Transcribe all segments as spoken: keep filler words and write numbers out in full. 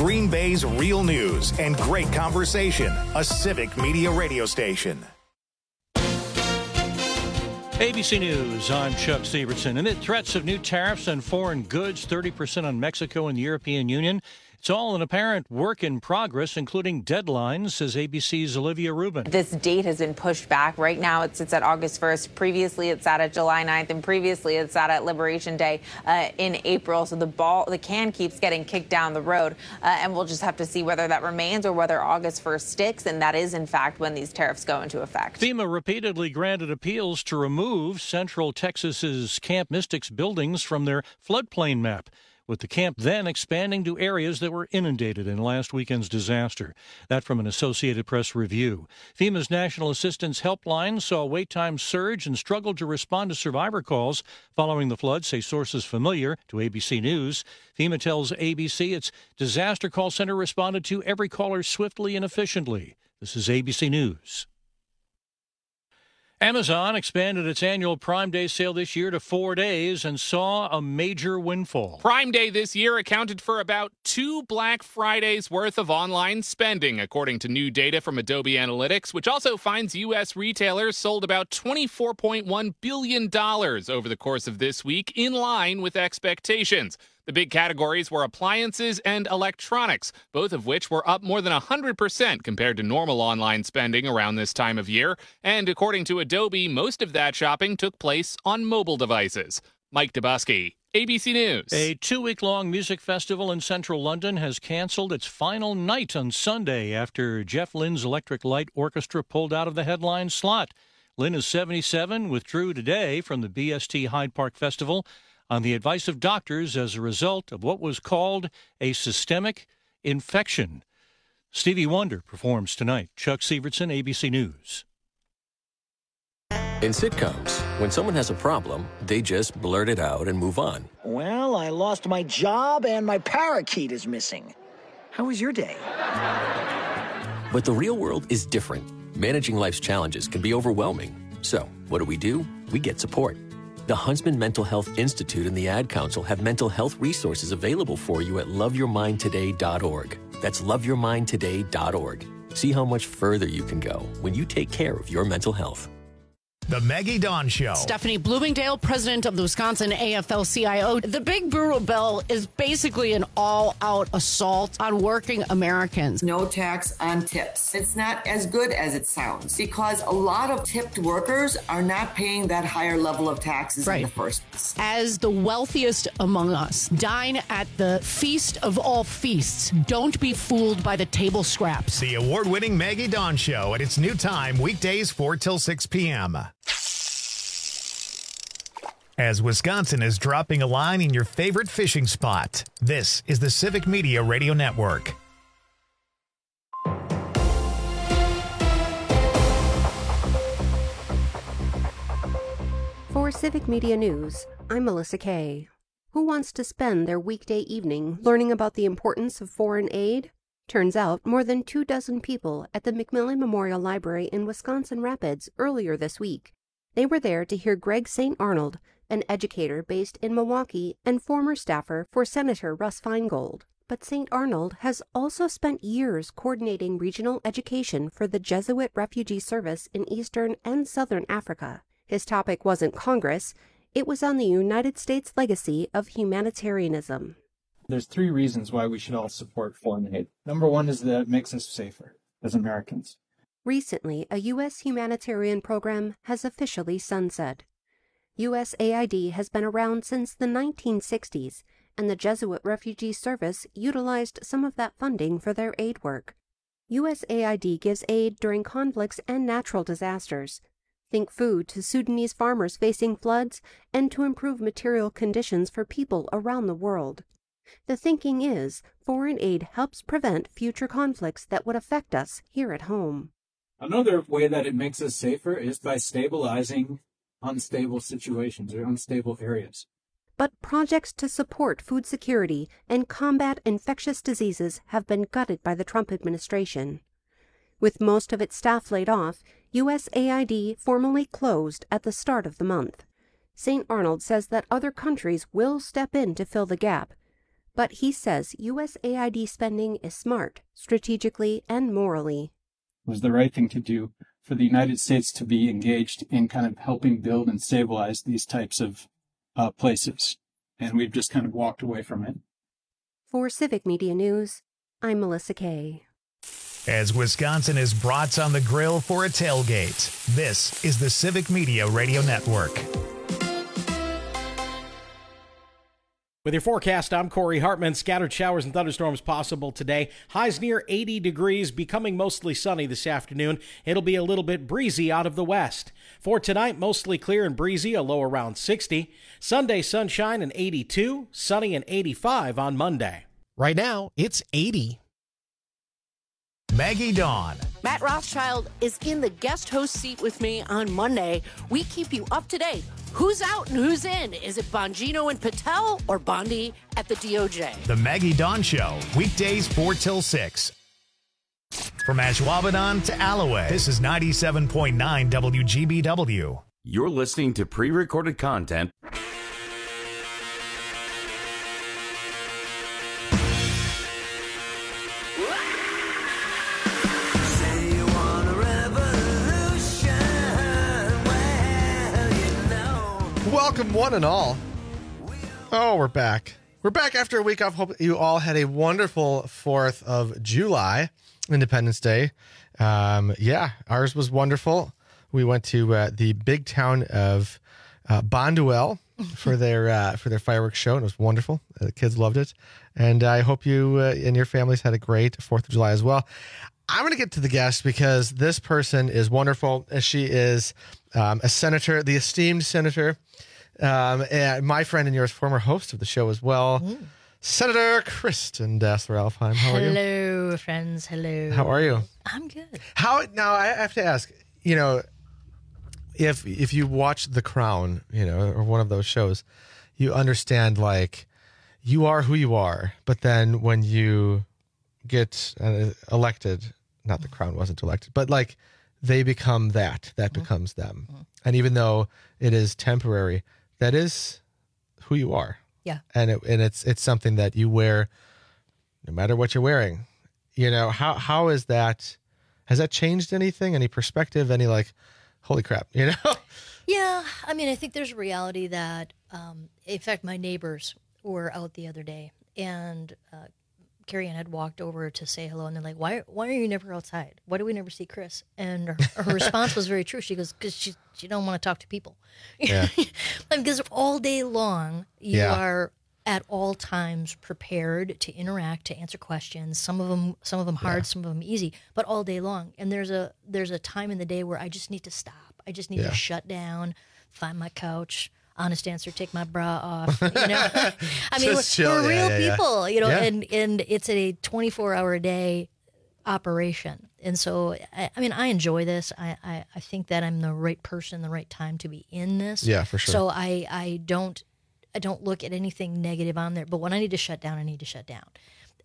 Green Bay's real news and great conversation. A Civic Media radio station. A B C News, I'm Chuck Severson. Amid threats of new tariffs on foreign goods, thirty percent on Mexico and the European Union, it's all an apparent work in progress, including deadlines, says A B C's Olivia Rubin. This date has been pushed back. Right now it's, it's at August first. Previously it's sat at July ninth, and previously it's sat at Liberation Day uh, in April. So the ball, the can keeps getting kicked down the road, uh, and we'll just have to see whether that remains or whether August first sticks, and that is, in fact, when these tariffs go into effect. FEMA repeatedly granted appeals to remove Central Texas's Camp Mystics buildings from their floodplain map, with the camp then expanding to areas that were inundated in last weekend's disaster. That from an Associated Press review. FEMA's National Assistance Helpline saw wait times surge and struggled to respond to survivor calls following the flood, say sources familiar to A B C News. FEMA tells A B C its disaster call center responded to every caller swiftly and efficiently. This is A B C News. Amazon expanded its annual Prime Day sale this year to four days and saw a major windfall. Prime Day this year accounted for about two Black Fridays worth of online spending, according to new data from Adobe Analytics, which also finds U S retailers sold about twenty-four point one billion dollars over the course of this week, in line with expectations. The big categories were appliances and electronics, both of which were up more than one hundred percent compared to normal online spending around this time of year. And according to Adobe, most of that shopping took place on mobile devices. Mike Dubusky, A B C News. A two-week-long music festival in central London has canceled its final night on Sunday after Jeff Lynne's Electric Light Orchestra pulled out of the headline slot. Lynne is seventy-seven, withdrew today from the B S T Hyde Park Festival on the advice of doctors as a result of what was called a systemic infection. Stevie Wonder performs tonight. Chuck Severson, A B C News. In sitcoms, when someone has a problem, they just blurt it out and move on. Well, I lost my job and my parakeet is missing. How was your day? But the real world is different. Managing life's challenges can be overwhelming. So, what do we do? We get support. The Huntsman Mental Health Institute and the Ad Council have mental health resources available for you at love your mind today dot org. That's love your mind today dot org. See how much further you can go when you take care of your mental health. The Maggie Dawn Show. Stephanie Bloomingdale, president of the Wisconsin A F L C I O. The Big Bureau bill is basically an all-out assault on working Americans. No tax on tips. It's not as good as it sounds because a lot of tipped workers are not paying that higher level of taxes right. in the first place. As the wealthiest among us, dine at the feast of all feasts. Don't be fooled by the table scraps. The award-winning Maggie Dawn Show at its new time, weekdays four till six p.m. As Wisconsin is dropping a line in your favorite fishing spot, this is the Civic Media Radio Network. For Civic Media News, I'm Melissa Kay. Who wants to spend their weekday evening learning about the importance of foreign aid? Turns out more than two dozen people at the McMillan Memorial Library in Wisconsin Rapids earlier this week. They were there to hear Greg Saint Arnold, an educator based in Milwaukee and former staffer for Senator Russ Feingold. But Saint Arnold has also spent years coordinating regional education for the Jesuit Refugee Service in Eastern and Southern Africa. His topic wasn't Congress, it was on the United States legacy of humanitarianism. There's three reasons why we should all support foreign aid. Number one is that it makes us safer as Americans. Recently, a U S humanitarian program has officially sunset. U S A I D has been around since the nineteen sixties, and the Jesuit Refugee Service utilized some of that funding for their aid work. U S A I D gives aid during conflicts and natural disasters. Think food to Sudanese farmers facing floods and to improve material conditions for people around the world. The thinking is foreign aid helps prevent future conflicts that would affect us here at home. Another way that it makes us safer is by stabilizing unstable situations or unstable areas. But projects to support food security and combat infectious diseases have been gutted by the Trump administration. With most of its staff laid off, U S A I D formally closed at the start of the month. Saint Arnold says that other countries will step in to fill the gap. But he says U S A I D spending is smart, strategically and morally. It was the right thing to do for the United States to be engaged in kind of helping build and stabilize these types of uh, places. And we've just kind of walked away from it. For Civic Media News, I'm Melissa Kay. As Wisconsin is brats on the grill for a tailgate, this is the Civic Media Radio Network. With your forecast, I'm Corey Hartman. Scattered showers and thunderstorms possible today. Highs near eighty degrees, becoming mostly sunny this afternoon. It'll be a little bit breezy out of the west. For tonight, mostly clear and breezy, a low around sixty. Sunday, sunshine and eighty-two. Sunny and eighty-five on Monday. Right now, it's eighty. Maggie Dawn. Matt Rothschild is in the guest host seat with me on Monday. We keep you up to date. Who's out and who's in? Is it Bongino and Patel or Bondi at the D O J? The Maggie Dawn Show, weekdays four till six. From Ashwaubenon to Alloway, this is ninety-seven point nine W G B W. You're listening to pre-recorded content. Welcome, one and all. Oh, we're back. We're back after a week off. Hope you all had a wonderful fourth of July, Independence Day. Um, yeah, ours was wonderful. We went to uh, the big town of uh, Bonduel for their uh, for their fireworks show, and it was wonderful. The kids loved it, and I hope you uh, and your families had a great fourth of July as well. I'm going to get to the guest because this person is wonderful. She is um, a senator, the esteemed senator, um, and my friend and yours, former host of the show as well, mm. Senator Kristen Dassler-Alfheim. How are you? Hello, friends. Hello. How are you? I'm good. How now? I have to ask. You know, if if you watch The Crown, you know, or one of those shows, you understand like you are who you are, but then when you get uh, elected, not the Crown wasn't elected, but like they become that, that mm-hmm. becomes them. Mm-hmm. And even though it is temporary, that is who you are. Yeah. And it, and it's, it's something that you wear no matter what you're wearing. You know, how, how is that, has that changed anything? Any perspective, any like, holy crap, you know? Yeah. I mean, I think there's a reality that, um, in fact, my neighbors were out the other day and, uh, Carrie Ann had walked over to say hello, and they're like, why why are you never outside? Why do we never see Chris? And her, her response was very true. She goes, because she, she don't want to talk to people. Yeah. Because all day long, you yeah. are at all times prepared to interact, to answer questions. Some of them some of them hard, yeah. some of them easy, but all day long. And there's a there's a time in the day where I just need to stop. I just need yeah. to shut down, find my couch. Honest answer, take my bra off. You know, I mean, we're, we're real yeah, yeah, people, yeah. you know, yeah. and, and it's a twenty-four hour a day operation. And so, I, I mean, I enjoy this. I, I, I think that I'm the right person, the right time to be in this. Yeah, for sure. So I, I don't, I don't look at anything negative on there. But when I need to shut down, I need to shut down,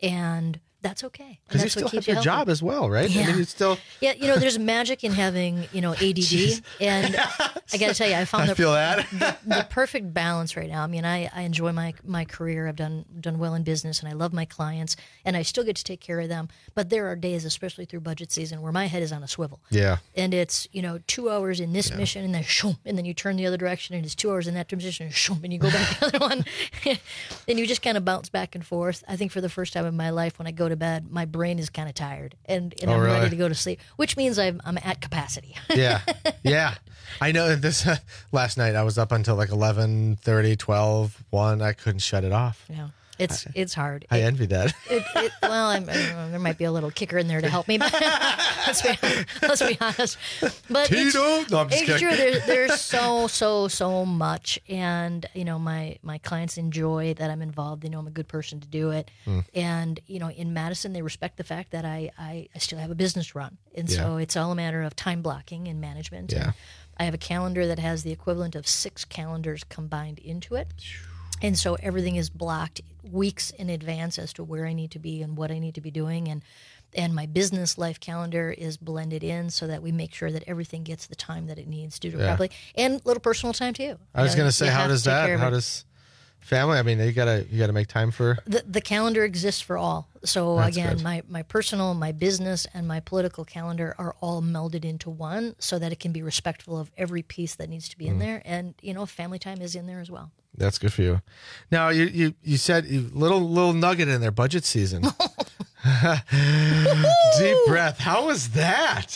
and that's okay. Because you still have your you job as well, right? Yeah. I mean, you still. Yeah, you know, there's magic in having, you know, A D D. And I got to tell you, I found I the, feel that. the, the perfect balance right now. I mean, I, I enjoy my my career. I've done done well in business, and I love my clients, and I still get to take care of them. But there are days, especially through budget season, where my head is on a swivel. Yeah. And it's, you know, two hours in this yeah. mission, and then shoom, and then you turn the other direction, and it's two hours in that position, and shoom, and you go back to the other one. And you just kind of bounce back and forth. I think for the first time in my life, when I go to bed, my brain is kind of tired, and, and oh, I'm really? ready to go to sleep, which means I'm I'm at capacity. yeah, yeah. I know this. Uh, last night I was up until like eleven thirty, twelve, one. I couldn't shut it off. Yeah, it's I, it's hard. I it, envy that. It, it, well, I'm, I don't know, there might be a little kicker in there to help me, but let's be let's be honest. But Tito? it's, no, I'm just it's kidding. true. There's there's so so so much, and you know my my clients enjoy that I'm involved. They know I'm a good person to do it, mm. and you know in Madison they respect the fact that I I, I still have a business run, and yeah. so it's all a matter of time blocking and management. Yeah. And I have a calendar that has the equivalent of six calendars combined into it. And so everything is blocked weeks in advance as to where I need to be and what I need to be doing. And and my business life calendar is blended in so that we make sure that everything gets the time that it needs to do yeah. properly. And a little personal time, too. I was you know, going to say, how does that, how it. does family? I mean, you gotta you gotta make time for the the calendar exists for all. So That's again, good. my my personal, my business, and my political calendar are all melded into one, so that it can be respectful of every piece that needs to be in Mm. there. And you know, family time is in there as well. That's good for you. Now you you you said you, little little nugget in there, budget season. Deep breath. How was that?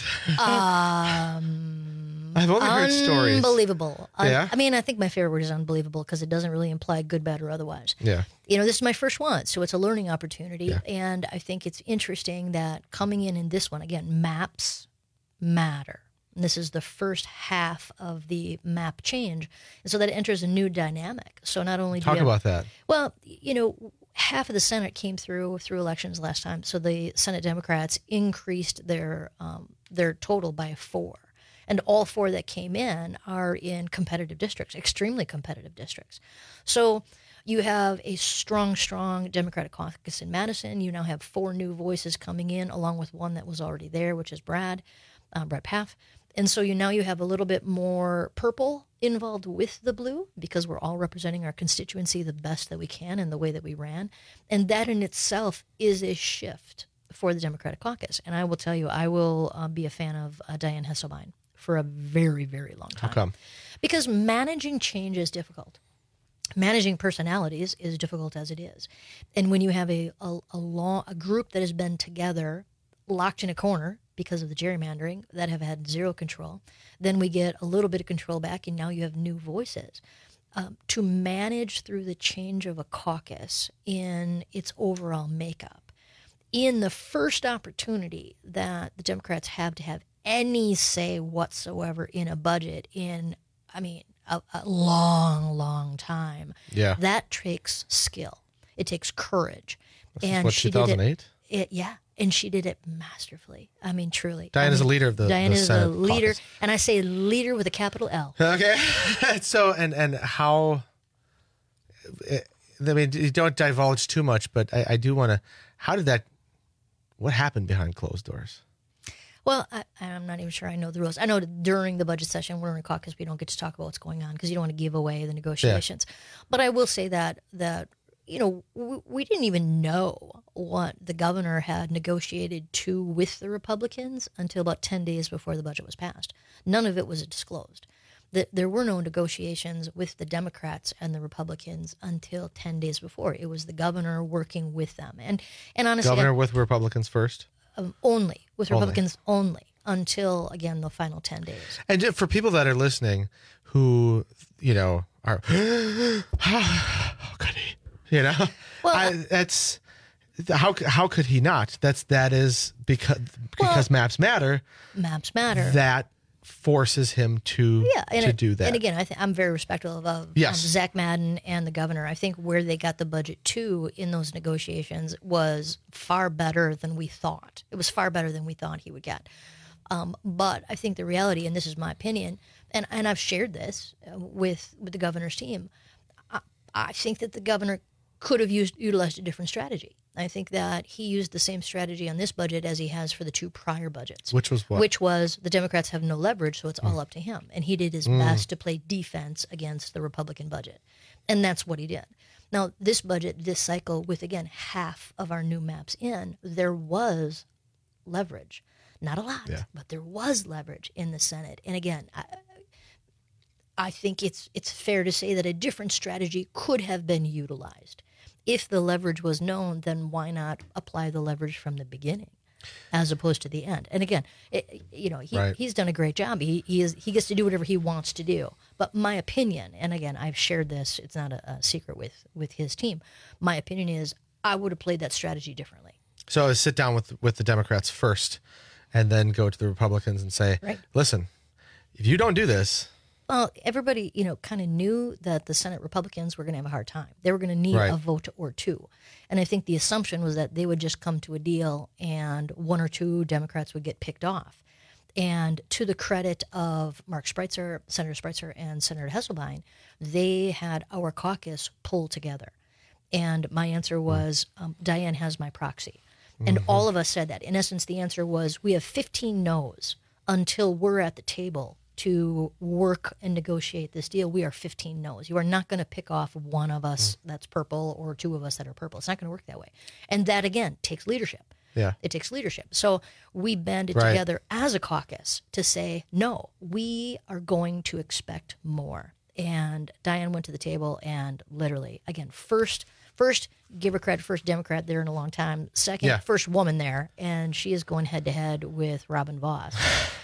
Um, I've only heard stories. Unbelievable. Un- Yeah? I mean, I think my favorite word is unbelievable because it doesn't really imply good, bad, or otherwise. Yeah. You know, this is my first one, so it's a learning opportunity. Yeah. And I think it's interesting that coming in in this one, again, maps matter. And this is the first half of the map change. And so that enters a new dynamic. So not only do Talk you have, about that. Well, you know, half of the Senate came through through elections last time. So the Senate Democrats increased their um, their total by four. And all four that came in are in competitive districts, extremely competitive districts. So you have a strong, strong Democratic caucus in Madison. You now have four new voices coming in, along with one that was already there, which is Brad, uh, Brad Pfaff. And so you now you have a little bit more purple involved with the blue because we're all representing our constituency the best that we can in the way that we ran. And that in itself is a shift for the Democratic caucus. And I will tell you, I will uh, be a fan of uh, Dianne Hasselbein for a very, very long time. How come? Because managing change is difficult. Managing personalities is difficult as it is. And when you have a, a, a, long, a group that has been together, locked in a corner because of the gerrymandering, that have had zero control, then we get a little bit of control back, and now you have new voices. Um, to manage through the change of a caucus in its overall makeup, in the first opportunity that the Democrats have to have any say whatsoever in a budget in, I mean, a, a long, long time. Yeah. That takes skill. It takes courage. This and is what, she two thousand eight? Did it, it. Yeah. And she did it masterfully. I mean, truly. Dianne I mean, is a leader of the Dianne the is Senate a leader, caucus. and I say leader with a capital L. Okay. So, and and how, I mean, you don't divulge too much, but I, I do want to, how did that, what happened behind closed doors? Well, I, I'm not even sure I know the rules. I know that during the budget session, we're in a caucus, we don't get to talk about what's going on because you don't want to give away the negotiations. Yeah. But I will say that, that you know, we, we didn't even know what the governor had negotiated to with the Republicans until about ten days before the budget was passed. None of it was disclosed. The, there were no negotiations with the Democrats and the Republicans until ten days before. It was the governor working with them. And, and honestly, Governor I, with Republicans first? Um, only, with Only. Republicans only, until, again, the final ten days. And for people that are listening who, you know, are, how could he? You know, well, I, that's how how could he not? That's that is because because well, maps matter. Maps matter. That forces him to yeah, and to it, do that. And again, I think I'm very respectful of, of yes. um, Zach Madden and the governor. I think where they got the budget to in those negotiations was far better than we thought. It was far better than we thought he would get. Um, but I think the reality, and this is my opinion, and, and I've shared this with with the governor's team. I, I think that the governor could have used utilized a different strategy. I think that he used the same strategy on this budget as he has for the two prior budgets. Which was what? Which was the Democrats have no leverage, so it's Mm. all up to him. And he did his Mm. best to play defense against the Republican budget. And that's what he did. Now, this budget, this cycle, with, again, half of our new maps in, there was leverage. Not a lot, yeah. but there was leverage in the Senate. And again, I, I think it's it's fair to say that a different strategy could have been utilized. If the leverage was known, then why not apply the leverage from the beginning as opposed to the end? And again, it, you know, he, right. he's done a great job. He he, is, he gets to do whatever he wants to do. But my opinion, and again, I've shared this, it's not a, a secret with, with his team, my opinion is I would have played that strategy differently. So sit down with with the Democrats first and then go to the Republicans and say, right. listen, if you don't do this... Well, everybody, you know, kind of knew that the Senate Republicans were going to have a hard time. They were going to need right. a vote or two. And I think the assumption was that they would just come to a deal and one or two Democrats would get picked off. And to the credit of Mark Spreitzer, Senator Spreitzer and Senator Hasselbein, they had our caucus pull together. And my answer was, um, Dianne has my proxy. And Mm-hmm. all of us said that. In essence, the answer was, we have fifteen no's until we're at the table to work and negotiate this deal, we are fifteen no's. You are not going to pick off one of us mm. that's purple or two of us that are purple. It's not going to work that way. And that, again, takes leadership. Yeah. It takes leadership. So we banded right. together as a caucus to say, no, we are going to expect more. And Diane went to the table and literally, again, first, first, give her credit, first Democrat there in a long time. Second, yeah. first woman there. And she is going head to head with Robin Vos.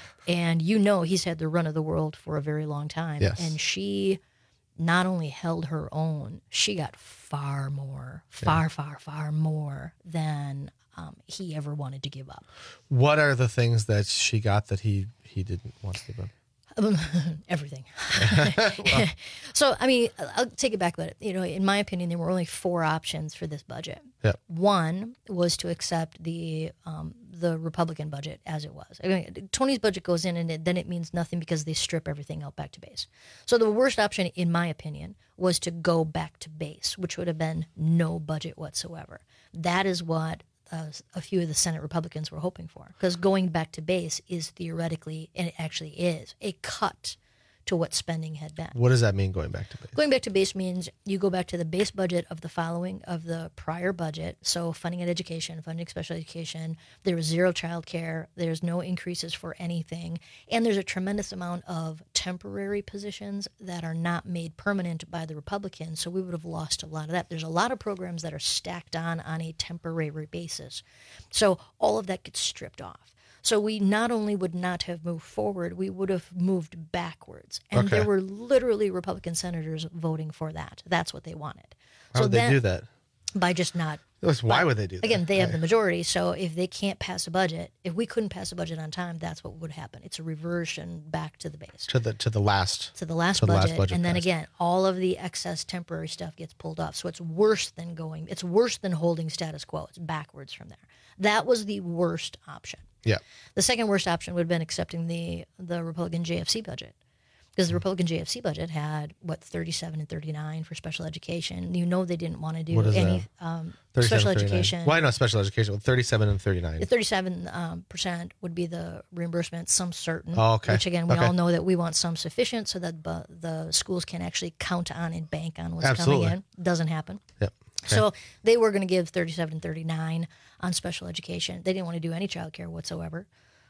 And you know he's had the run of the world for a very long time. Yes. And she not only held her own, she got far more, far, yeah. far, far more than um, he ever wanted to give up. What are the things that she got that he, he didn't want to give up? Um, everything. well. So, I mean, I'll take it back a bit. You know, in my opinion, there were only four options for this budget. Yep. One was to accept the um, the Republican budget as it was. I mean, Tony's budget goes in, and it, then it means nothing because they strip everything out back to base. So the worst option, in my opinion, was to go back to base, which would have been no budget whatsoever. That is what Uh, a few of the Senate Republicans were hoping for, because going back to base is theoretically, and it actually is, a cut to what spending had been. What does that mean, going back to base? Going back to base means you go back to the base budget of the following, of the prior budget. So funding at education, funding special education, there was zero child care, there's no increases for anything, and there's a tremendous amount of temporary positions that are not made permanent by the Republicans, so we would have lost a lot of that. There's a lot of programs that are stacked on on a temporary basis. So all of that gets stripped off. So we not only would not have moved forward, we would have moved backwards. And okay. there were literally Republican senators voting for that. That's what they wanted. How so would they then, do that? By just not. Why would they do that? Again, they right. have the majority. So if they can't pass a budget, if we couldn't pass a budget on time, that's what would happen. It's a reversion back to the base. To the to the last. To the last, to budget, the last budget. And then passed. again, all of the excess temporary stuff gets pulled off. So it's worse than going, it's worse than holding status quo. It's backwards from there. That was the worst option. Yeah. The second worst option would have been accepting the the Republican J F C budget, because the Republican J F C budget had what thirty-seven and thirty-nine for special education. You know they didn't want to do what is any that? Um, thirty-seven, special thirty-nine. education. Why not special education? Well, thirty-seven and thirty-nine. The thirty-seven um, percent would be the reimbursement, some certain. Oh, okay. Which again, we okay. all know that we want some sufficient so that bu- the schools can actually count on and bank on what's Absolutely. coming in. Doesn't happen. Yep. Okay. So they were going to give thirty-seven and thirty-nine on special education. They didn't want to do any child care whatsoever.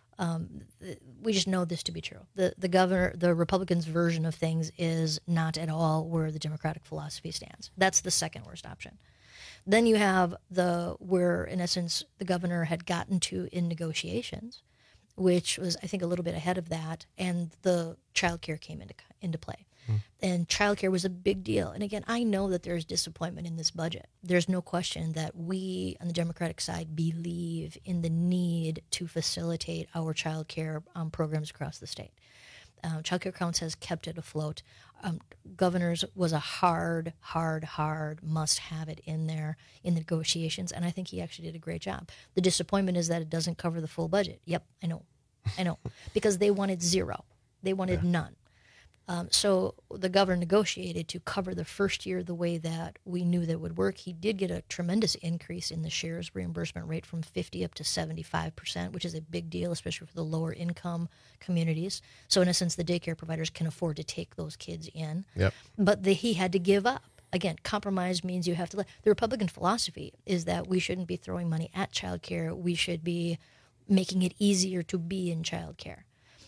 Um, we just know this to be true. The the governor, the Republicans' version of things is not at all where the Democratic philosophy stands. That's the second worst option. Then you have the where, in essence, the governor had gotten to in negotiations, which was, I think, a little bit ahead of that, and the child care came into into play. Mm. And child care was a big deal. And again, I know that there's disappointment in this budget. There's no question that we on the Democratic side believe in the need to facilitate our child care um, programs across the state. Uh, Child Care Counts has kept it afloat. Um, governors was a hard, hard, hard must have it in there in the negotiations, and I think he actually did a great job. The disappointment is that it doesn't cover the full budget. Yep, I know, I know, because they wanted zero. They wanted yeah. none. Um, so the governor negotiated to cover the first year the way that we knew that would work. He did get a tremendous increase in the shares reimbursement rate from fifty up to seventy-five percent, which is a big deal, especially for the lower income communities. So in essence, the daycare providers can afford to take those kids in. Yep. But the, he had to give up. Again, compromise means you have to let. The Republican philosophy is that we shouldn't be throwing money at child care. We should be making it easier to be in child care.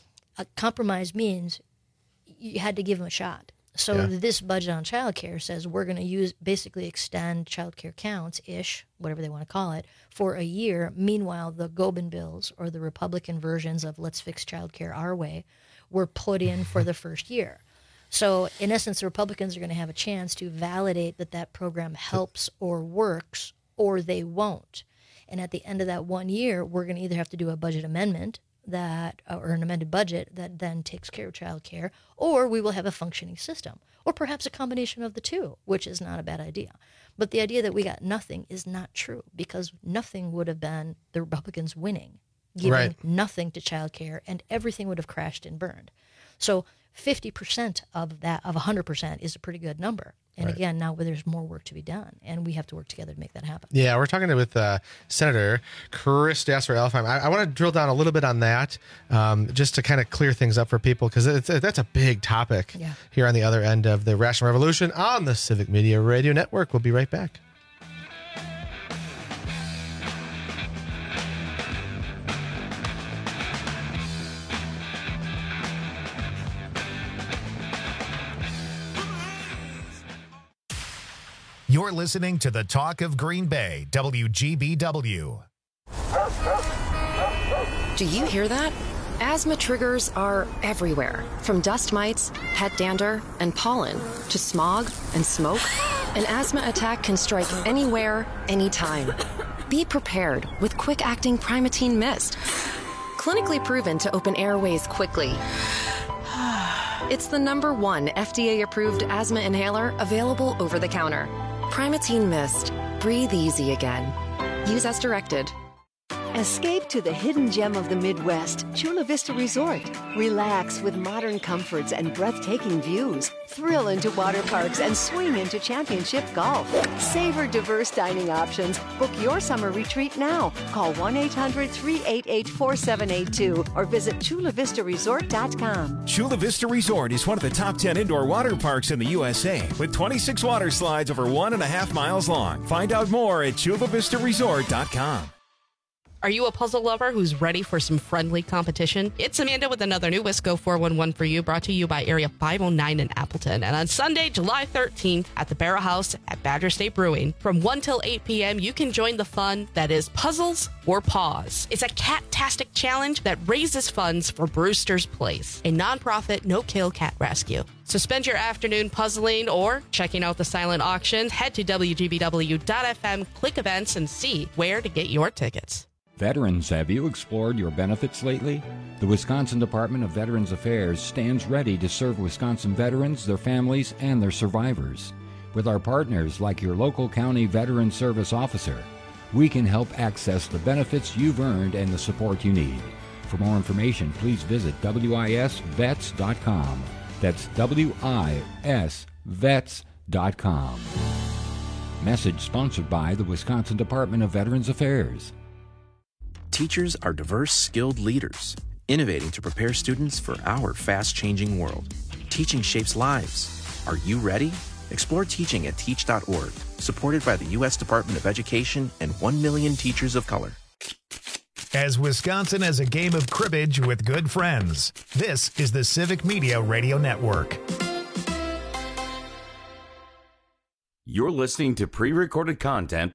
A compromise means you had to give them a shot. So yeah. this budget on child care says we're going to use basically extend child care counts-ish, whatever they want to call it, for a year. Meanwhile, the Gobin bills or the Republican versions of let's fix child care our way were put in for the first year. So in essence, the Republicans are going to have a chance to validate that that program helps or works, or they won't. And at the end of that one year, we're going to either have to do a budget amendment that or an amended budget that then takes care of child care, or we will have a functioning system, or perhaps a combination of the two, which is not a bad idea. But the idea that we got nothing is not true, because nothing would have been the Republicans winning, giving right. nothing to child care, and everything would have crashed and burned. So fifty percent of that, of one hundred percent, is a pretty good number. And Right. again, now there's more work to be done, and we have to work together to make that happen. Yeah, we're talking with uh, Senator Chris Dasser-Elfheim. I, I want to drill down a little bit on that, um, just to kind of clear things up for people, because that's a big topic Yeah. here on the other end of the Rational Revolution on the Civic Media Radio Network. We'll be right back. You're listening to the Talk of Green Bay, W G B W. Do you hear that? Asthma triggers are everywhere, from dust mites, pet dander, and pollen, to smog and smoke. An asthma attack can strike anywhere, anytime. Be prepared with quick-acting Primatene Mist. Clinically proven to open airways quickly. It's the number one F D A-approved asthma inhaler available over the counter. Primatene Mist. Breathe easy again. Use as directed. Escape to the hidden gem of the Midwest, Chula Vista Resort. Relax with modern comforts and breathtaking views. Thrill into water parks and swing into championship golf. Savor diverse dining options. Book your summer retreat now. Call one eight hundred, three eight eight, four seven eight two or visit chula vista resort dot com. Chula Vista Resort is one of the top ten indoor water parks in the U S A with twenty-six water slides over one and a half miles long. Find out more at chula vista resort dot com. Are you a puzzle lover who's ready for some friendly competition? It's Amanda with another new Wisco four one one for you, brought to you by Area five oh nine in Appleton. And on Sunday, July thirteenth, at the Barrel House at Badger State Brewing, from one till eight p.m., you can join the fun that is Puzzles for Paws. It's a cat-tastic challenge that raises funds for Brewster's Place, a nonprofit no-kill cat rescue. So spend your afternoon puzzling or checking out the silent auction. Head to W G B W dot F M, click events, and see where to get your tickets. Veterans, have you explored your benefits lately? The Wisconsin Department of Veterans Affairs stands ready to serve Wisconsin veterans, their families, and their survivors. With our partners like your local county veteran service officer, we can help access the benefits you've earned and the support you need. For more information, please visit W I S vets dot com. That's W I S vets dot com. Message sponsored by the Wisconsin Department of Veterans Affairs. Teachers are diverse, skilled leaders, innovating to prepare students for our fast-changing world. Teaching shapes lives. Are you ready? Explore teaching at teach dot org, supported by the U S Department of Education and one million teachers of color. As Wisconsin has a game of cribbage with good friends, this is the Civic Media Radio Network. You're listening to pre-recorded content.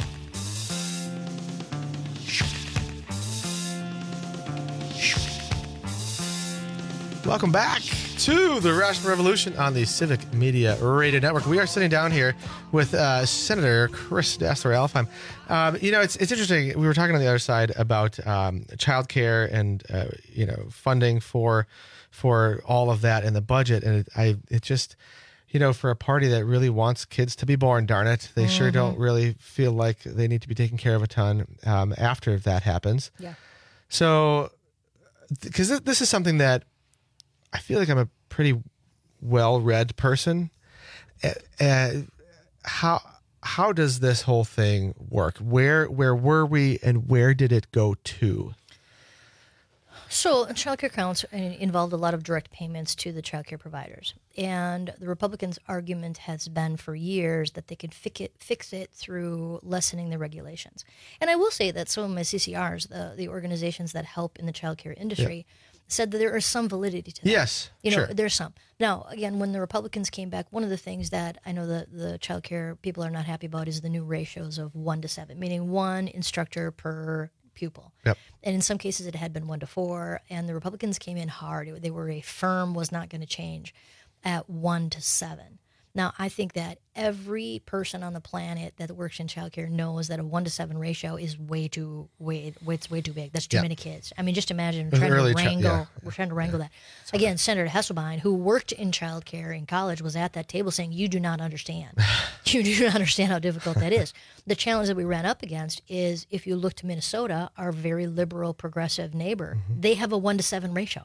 Welcome back to the Rational Revolution on the Civic Media Radio Network. We are sitting down here with uh, Senator Chris Dasser-Elfheim. Um, you know, it's it's interesting. We were talking on the other side about um, childcare and uh, you know funding for for all of that in the budget, and it, I it just you know for a party that really wants kids to be born, darn it, they mm-hmm. sure don't really feel like they need to be taken care of a ton um, after that happens. Yeah. So, because th- this is something that I feel like I'm a pretty well-read person. Uh, uh, how how does this whole thing work? Where where were we, and where did it go to? So, child care accounts involved a lot of direct payments to the child care providers. And the Republicans' argument has been for years that they could fix it, fix it through lessening the regulations. And I will say that some of my C C Rs, the, the organizations that help in the child care industry, yeah. said that there is some validity to that. Yes, you know, sure. There's some. Now, again, when the Republicans came back, one of the things that I know the, the child care people are not happy about is the new ratios of one to seven, meaning one instructor per pupil. Yep. And in some cases, it had been one to four, and the Republicans came in hard. They were a firm was not going to change at one to seven. Now, I think that every person on the planet that works in childcare knows that a one to seven ratio is way too way, it's way too big. That's too yeah. many kids. I mean, just imagine trying to wrangle. Ch- yeah. We're trying to wrangle yeah. that. Again, Senator Hesselbein, who worked in childcare in college, was at that table saying, "You do not understand. You do not understand how difficult that is." The challenge that we ran up against is, if you look to Minnesota, our very liberal, progressive neighbor, mm-hmm. they have a one to seven ratio.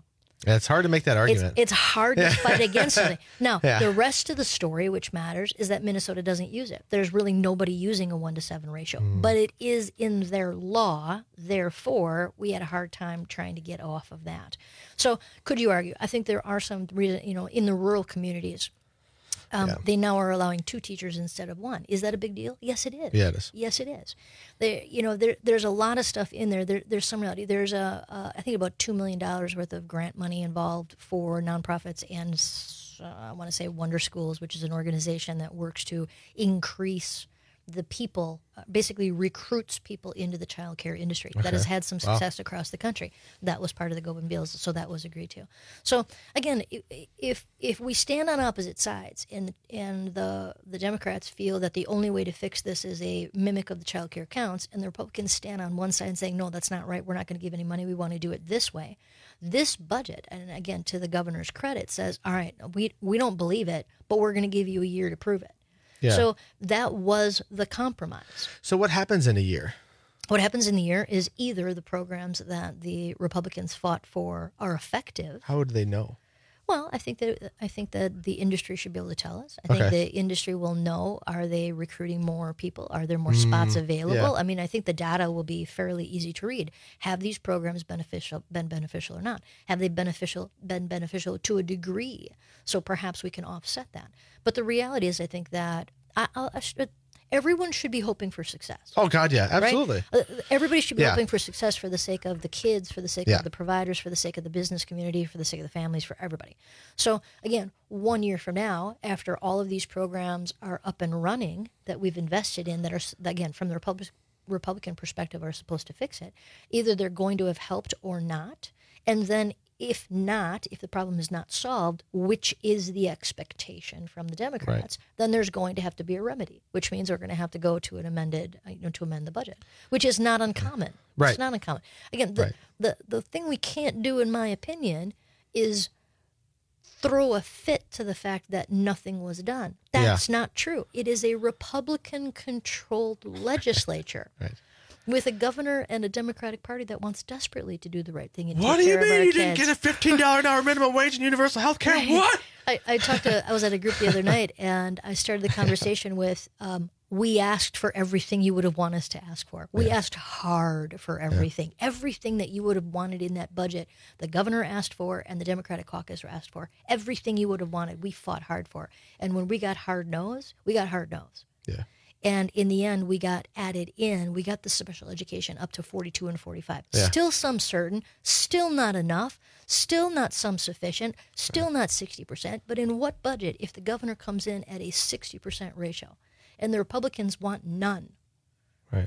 Yeah, it's hard to make that argument. It's, it's hard to fight against something. Now, Yeah. the rest of the story, which matters, is that Minnesota doesn't use it. There's really nobody using a one to seven ratio, Mm. but it is in their law. Therefore, we had a hard time trying to get off of that. So, could you argue? I think there are some reason, you know, in the rural communities. Um, Yeah. They now are allowing two teachers instead of one. Is that a big deal? Yes, it is. Yeah, it is. Yes, it is. There, you know, there, there's a lot of stuff in there. there there's some reality. There's a, uh, I think about two million dollars worth of grant money involved for nonprofits and uh, I want to say Wonder Schools, which is an organization that works to increase the people, uh, basically recruits people into the child care industry. Okay. That has had some Wow. success across the country. That was part of the Gobin bills, so that was agreed to. So again, i- if if we stand on opposite sides and and the the Democrats feel that the only way to fix this is a mimic of the child care counts, and the Republicans stand on one side and saying, no, that's not right, we're not going to give any money, we want to do it this way. This budget, and again, to the governor's credit, says, all right, we we don't believe it, but we're going to give you a year to prove it. Yeah. So that was the compromise. So what happens in a year? What happens in the year is either the programs that the Republicans fought for are effective. How would they know? Well, I think that I think that the industry should be able to tell us. I think Okay. the industry will know: are they recruiting more people? Are there more spots Mm, available? yeah. I mean, I think the data will be fairly easy to read. Have these programs beneficial been beneficial or not? Have they beneficial been beneficial to a degree? So perhaps we can offset that. But the reality is, I think that I, I'll, I should, everyone should be hoping for success. Oh, God, yeah, right? absolutely. Uh, Everybody should be Yeah. hoping for success for the sake of the kids, for the sake Yeah. of the providers, for the sake of the business community, for the sake of the families, for everybody. So again, one year from now, after all of these programs are up and running that we've invested in, that are, again, from the Republic, Republican perspective, are supposed to fix it, either they're going to have helped or not. And then if not, if the problem is not solved, which is the expectation from the Democrats, then there's going to have to be a remedy, which means we're going to have to go to an amended, uh, you know, to amend the budget, which is not uncommon. Right. It's not uncommon. Again, the, Right. the, the thing we can't do, in my opinion, is throw a fit to the fact that nothing was done. That's not true. It is a Republican-controlled legislature. Right. With a governor and a Democratic Party that wants desperately to do the right thing and What take do you care of mean our you didn't kids. get a fifteen dollars an hour minimum wage and universal health care? Right. What? I, I talked to, I was at a group the other night, and I started the conversation with, um, we asked for everything you would have wanted us to ask for. We Yeah. asked hard for everything. Everything that you would have wanted in that budget, the governor asked for and the Democratic caucus asked for. Everything you would have wanted, we fought hard for. And when we got hard nose, we got hard nose. Yeah. And in the end, we got added in. We got the special education up to forty-two and forty-five. Yeah. Still some certain, still not enough, still not some sufficient, still not sixty percent. But in what budget, if the governor comes in at a sixty percent ratio and the Republicans want none? Right.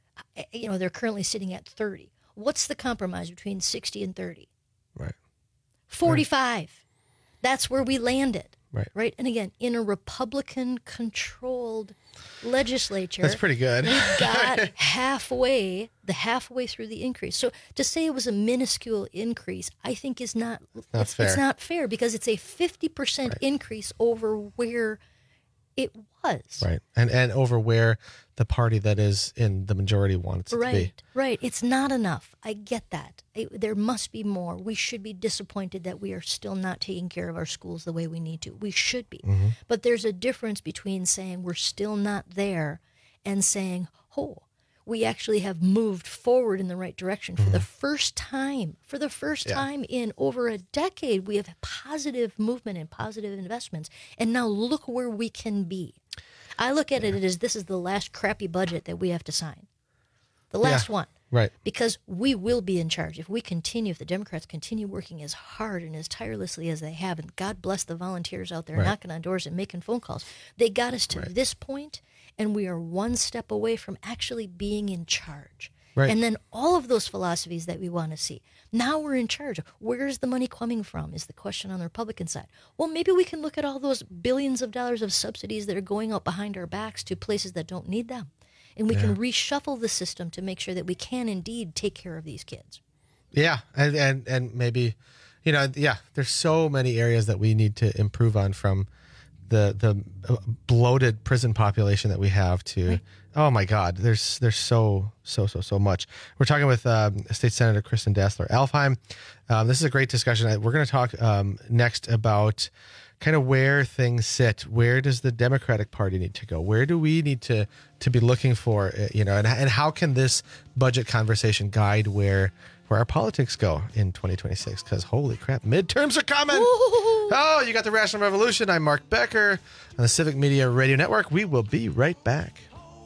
You know, they're currently sitting at thirty. What's the compromise between sixty and thirty? Right. forty-five. That's where we landed. Right. Right. And again, in a Republican controlled legislature. That's pretty good. We got halfway, the halfway through the increase. So to say it was a minuscule increase, I think is not, Not it's, fair. it's not fair because it's a fifty percent increase over where it was. Right. And and over where the party that is in the majority wants it to be. Right, right. It's not enough. I get that. It, there must be more. We should be disappointed that we are still not taking care of our schools the way we need to. We should be. Mhm. But there's a difference between saying we're still not there and saying, oh, we actually have moved forward in the right direction for the first time. For the first Yeah. time in over a decade, we have positive movement and positive investments. And now look where we can be. I look at it as this is the last crappy budget that we have to sign. The last Yeah. one. Right. Because we will be in charge. If we continue, if the Democrats continue working as hard and as tirelessly as they have, and God bless the volunteers out there Right. knocking on doors and making phone calls, they got us to this point, and we are one step away from actually being in charge. Right. And then all of those philosophies that we want to see. Now we're in charge. Where's the money coming from is the question on the Republican side. Well, maybe we can look at all those billions of dollars of subsidies that are going out behind our backs to places that don't need them. And we can Yeah. reshuffle the system to make sure that we can indeed take care of these kids. Yeah, and, and and maybe, you know, yeah, there's so many areas that we need to improve on, from the the bloated prison population that we have to Oh my God, there's there's so so so so much. We're talking with um, State Senator Kristen Dassler-Alfheim. Um, this is a great discussion. We're going to talk um, next about kind of where things sit. Where does the Democratic Party need to go? Where do we need to to be looking for? You know, and and how can this budget conversation guide where where our politics go in twenty twenty-six? Because holy crap, midterms are coming. Ooh. Oh, you got the Rational Revolution. I'm Mark Becker on the Civic Media Radio Network. We will be right back.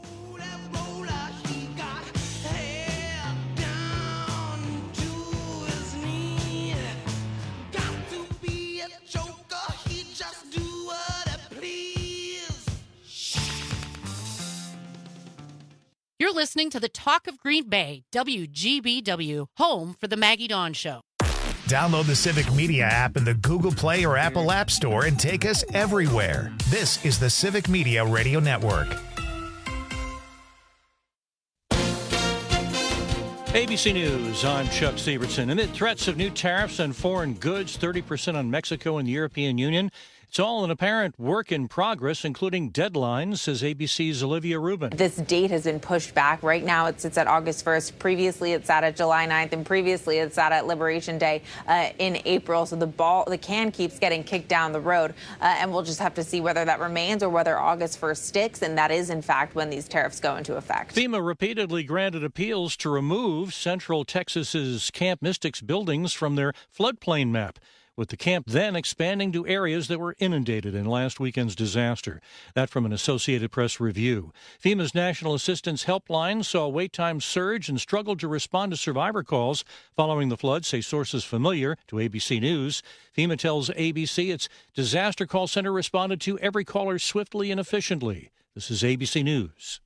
You're listening to the Talk of Green Bay, W G B W, home for the Maggie Dawn Show. Download the Civic Media app in the Google Play or Apple App Store and take us everywhere. This is the Civic Media Radio Network. A B C News, I'm Chuck Sievertson. Amid threats of new tariffs on foreign goods, thirty percent on Mexico and the European Union, it's all an apparent work in progress, including deadlines, says A B C's Olivia Rubin. This date has been pushed back. Right now it sits at August first. Previously it sat at July ninth, and previously it sat at Liberation Day uh, in April. So the ball, the can keeps getting kicked down the road, uh, and we'll just have to see whether that remains or whether August first sticks, and that is, in fact, when these tariffs go into effect. FEMA repeatedly granted appeals to remove Central Texas's Camp Mystics buildings from their floodplain map, with the camp then expanding to areas that were inundated in last weekend's disaster. That from an Associated Press review. FEMA's National Assistance Helpline saw wait times surge and struggled to respond to survivor calls following the flood, say sources familiar to A B C News. FEMA tells A B C its disaster call center responded to every caller swiftly and efficiently. This is A B C News.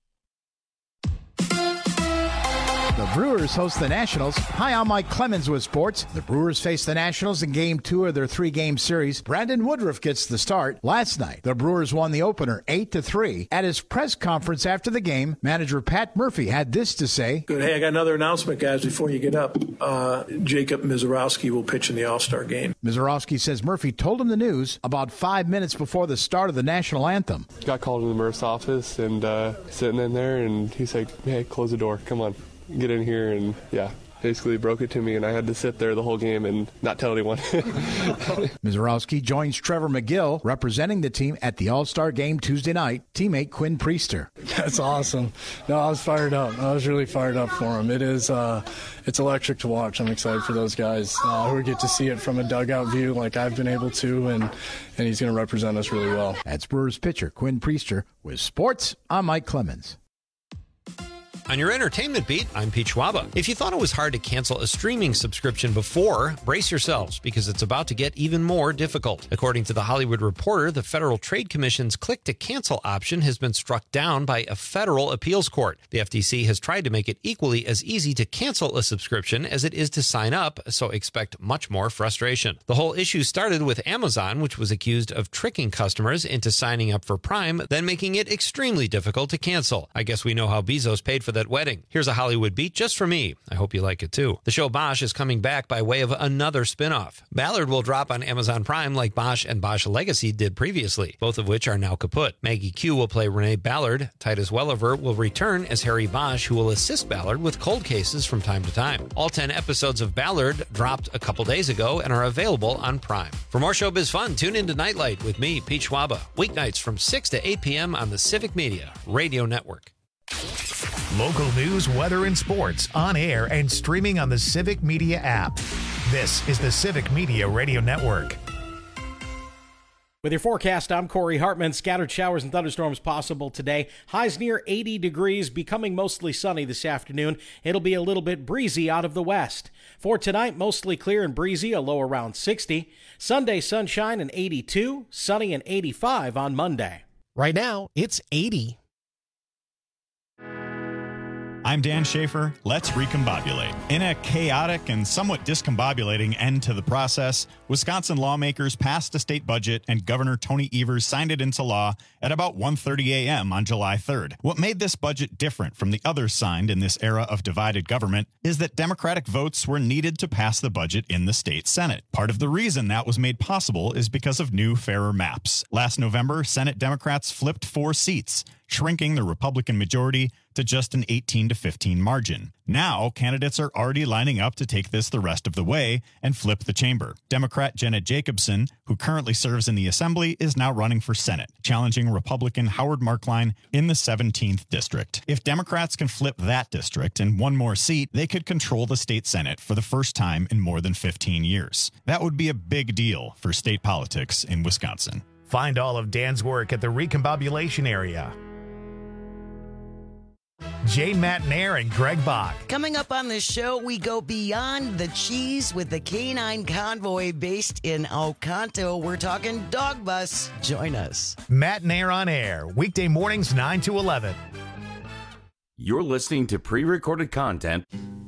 The Brewers host the Nationals. Hi, I'm Mike Clemens with sports. The Brewers face the Nationals in Game two of their three-game series. Brandon Woodruff gets the start. Last night, the Brewers won the opener eight to three. At his press conference after the game, manager Pat Murphy had this to say. Good. Hey, I got another announcement, guys, before you get up. Uh, Jacob Misiorowski will pitch in the All-Star game. Misiorowski says Murphy told him the news about five minutes before the start of the national anthem. Got called in the Murph's office and uh, sitting in there, and he's like, hey, close the door. Come on. Get in here, and yeah, basically broke it to me, and I had to sit there the whole game and not tell anyone. Misiorowski joins Trevor McGill representing the team at the All-Star game Tuesday night. Teammate Quinn Priester. That's awesome. No, I was fired up. I was really fired up for him. It is, uh, it's electric to watch. I'm excited for those guys uh, who get to see it from a dugout view like I've been able to, and and he's going to represent us really well. That's Brewers pitcher Quinn Priester with sports. I'm Mike Clemens. On your entertainment beat, I'm Pete Schwaba. If you thought it was hard to cancel a streaming subscription before, brace yourselves because it's about to get even more difficult. According to The Hollywood Reporter, the Federal Trade Commission's click-to-cancel option has been struck down by a federal appeals court. The F T C has tried to make it equally as easy to cancel a subscription as it is to sign up, so expect much more frustration. The whole issue started with Amazon, which was accused of tricking customers into signing up for Prime, then making it extremely difficult to cancel. I guess we know how Bezos paid for that wedding. Here's a Hollywood beat just for me. I hope you like it too. The show Bosch is coming back by way of another spinoff. Ballard will drop on Amazon Prime like Bosch and Bosch Legacy did previously, both of which are now kaput. Maggie Q will play Renee Ballard. Titus Welliver will return as Harry Bosch, who will assist Ballard with cold cases from time to time. All ten episodes of Ballard dropped a couple days ago and are available on Prime. For more showbiz fun, tune into Nightlight with me, Pete Schwaba, weeknights from six to eight p.m. on the Civic Media Radio Network. Local news, weather, and sports on air and streaming on the Civic Media app. This is the Civic Media Radio Network. With your forecast, I'm Corey Hartman. Scattered showers and thunderstorms possible today. Highs near eighty degrees, becoming mostly sunny this afternoon. It'll be a little bit breezy out of the west. For tonight, mostly clear and breezy, a low around sixty. Sunday, sunshine and eighty-two. Sunny and eighty-five on Monday. Right now, it's eighty. I'm Dan Schaefer. Let's recombobulate. In a chaotic and somewhat discombobulating end to the process, Wisconsin lawmakers passed a state budget and Governor Tony Evers signed it into law at about one thirty a.m. on July third. What made this budget different from the others signed in this era of divided government is that Democratic votes were needed to pass the budget in the state Senate. Part of the reason that was made possible is because of new, fairer maps. Last November, Senate Democrats flipped four seats, shrinking the Republican majority to just an eighteen to fifteen margin. Now, candidates are already lining up to take this the rest of the way and flip the chamber. Democrat Jenna Jacobson, who currently serves in the Assembly, is now running for Senate, challenging Republican Howard Markline in the seventeenth district. If Democrats can flip that district and one more seat, they could control the state Senate for the first time in more than fifteen years. That would be a big deal for state politics in Wisconsin. Find all of Dan's work at the Recombobulation area. Jay Matnair and Greg Bach. Coming up on the show, we go beyond the cheese with the Canine Convoy based in Oconto. We're talking dog bus. Join us. Matnair on air, weekday mornings nine to eleven. You're listening to pre-recorded content.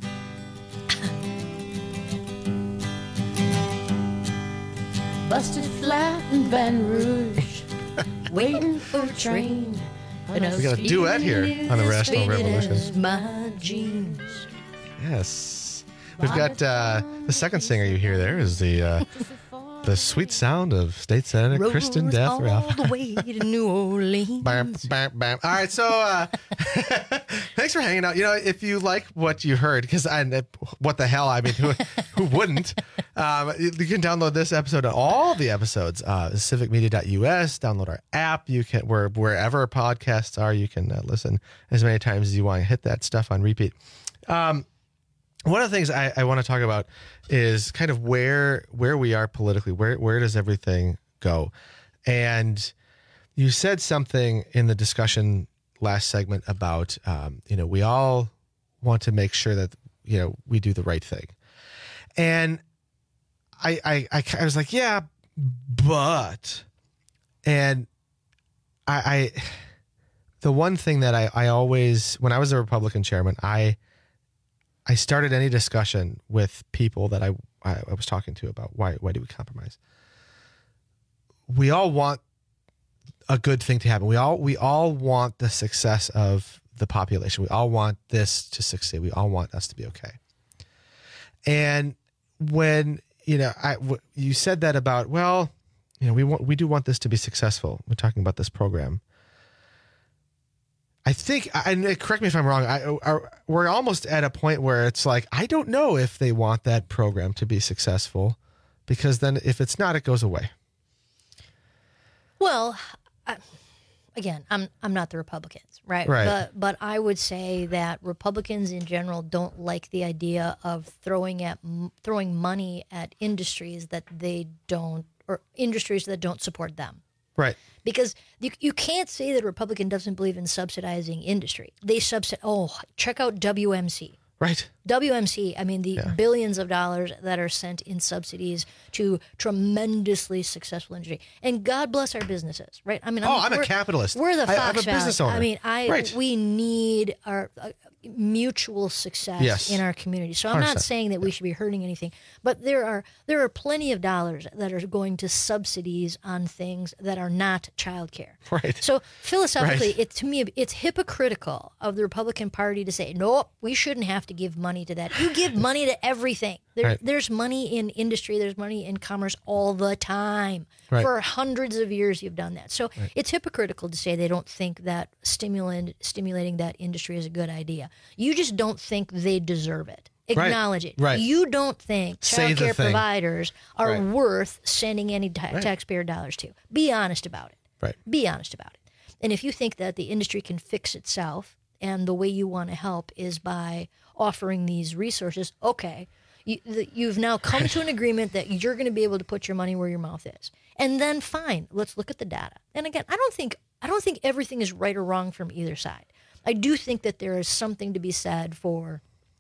Busted flat in Baton Rouge, waiting for a train. We got a duet here on the Rational Revolution. My jeans. Yes. We've got uh, the second singer you hear there is the uh, the sweet sound of State Senator Kristen Death Ralph. All the way to New Orleans. Bam, bam, bam. All right, so uh, thanks for hanging out. You know, if you like what you heard, because I, what the hell, I mean, who, who wouldn't? Um, you can download this episode and all the episodes, uh, civic media dot U S. Download our app. You can where wherever podcasts are, you can uh, listen as many times as you want. Hit that stuff on repeat. Um, One of the things I, I want to talk about is kind of where where we are politically. Where where does everything go? And you said something in the discussion last segment about um, you know, we all want to make sure that, you know, we do the right thing. And I I I, I was like, yeah, but and I, I the one thing that I, I always, when I was a Republican chairman, I I started any discussion with people that I, I I was talking to about why why do we compromise? We all want a good thing to happen. We all we all want the success of the population. We all want this to succeed. We all want us to be okay. And when, you know, I w- you said that about, well, you know, we want we do want this to be successful. We're talking about this program. I think, and correct me if I'm wrong, I, I, we're almost at a point where it's like, I don't know if they want that program to be successful, because then if it's not, it goes away. Well, I, again, I'm I'm not the Republicans, right? Right. But but I would say that Republicans in general don't like the idea of throwing at throwing money at industries that they don't, or industries that don't support them. Right. Because you, you can't say that a Republican doesn't believe in subsidizing industry. They subsidize. Oh, check out W M C. Right. W M C, I mean, the Yeah. billions of dollars that are sent in subsidies to tremendously successful industry. And God bless our businesses, right? I mean, Oh, I'm a we're- capitalist. We're the I- Fox I'm a business Valley. owner. I mean, I Right. we need our uh, mutual success Yes. in our community. So I'm one hundred not percent. saying that we should be hurting anything, but there are there are plenty of dollars that are going to subsidies on things that are not childcare. Right. So philosophically, Right. it to me it's hypocritical of the Republican Party to say, nope, we shouldn't have to give money to that. You give money to everything. There, Right. There's money in industry. There's money in commerce all the time. Right. For hundreds of years, you've done that. So Right. it's hypocritical to say they don't think that stimulant, stimulating that industry is a good idea. You just don't think they deserve it. Right. Acknowledge it. Right. You don't think Say the child care thing. providers are Right. worth sending any ta- Right. taxpayer dollars to. Be honest about it. Right. Be honest about it. And if you think that the industry can fix itself and the way you want to help is by offering these resources, okay, you, the, you've now come to an agreement that you're going to be able to put your money where your mouth is. And then fine, let's look at the data. And again, I don't think I don't think everything is right or wrong from either side. I do think that there is something to be said for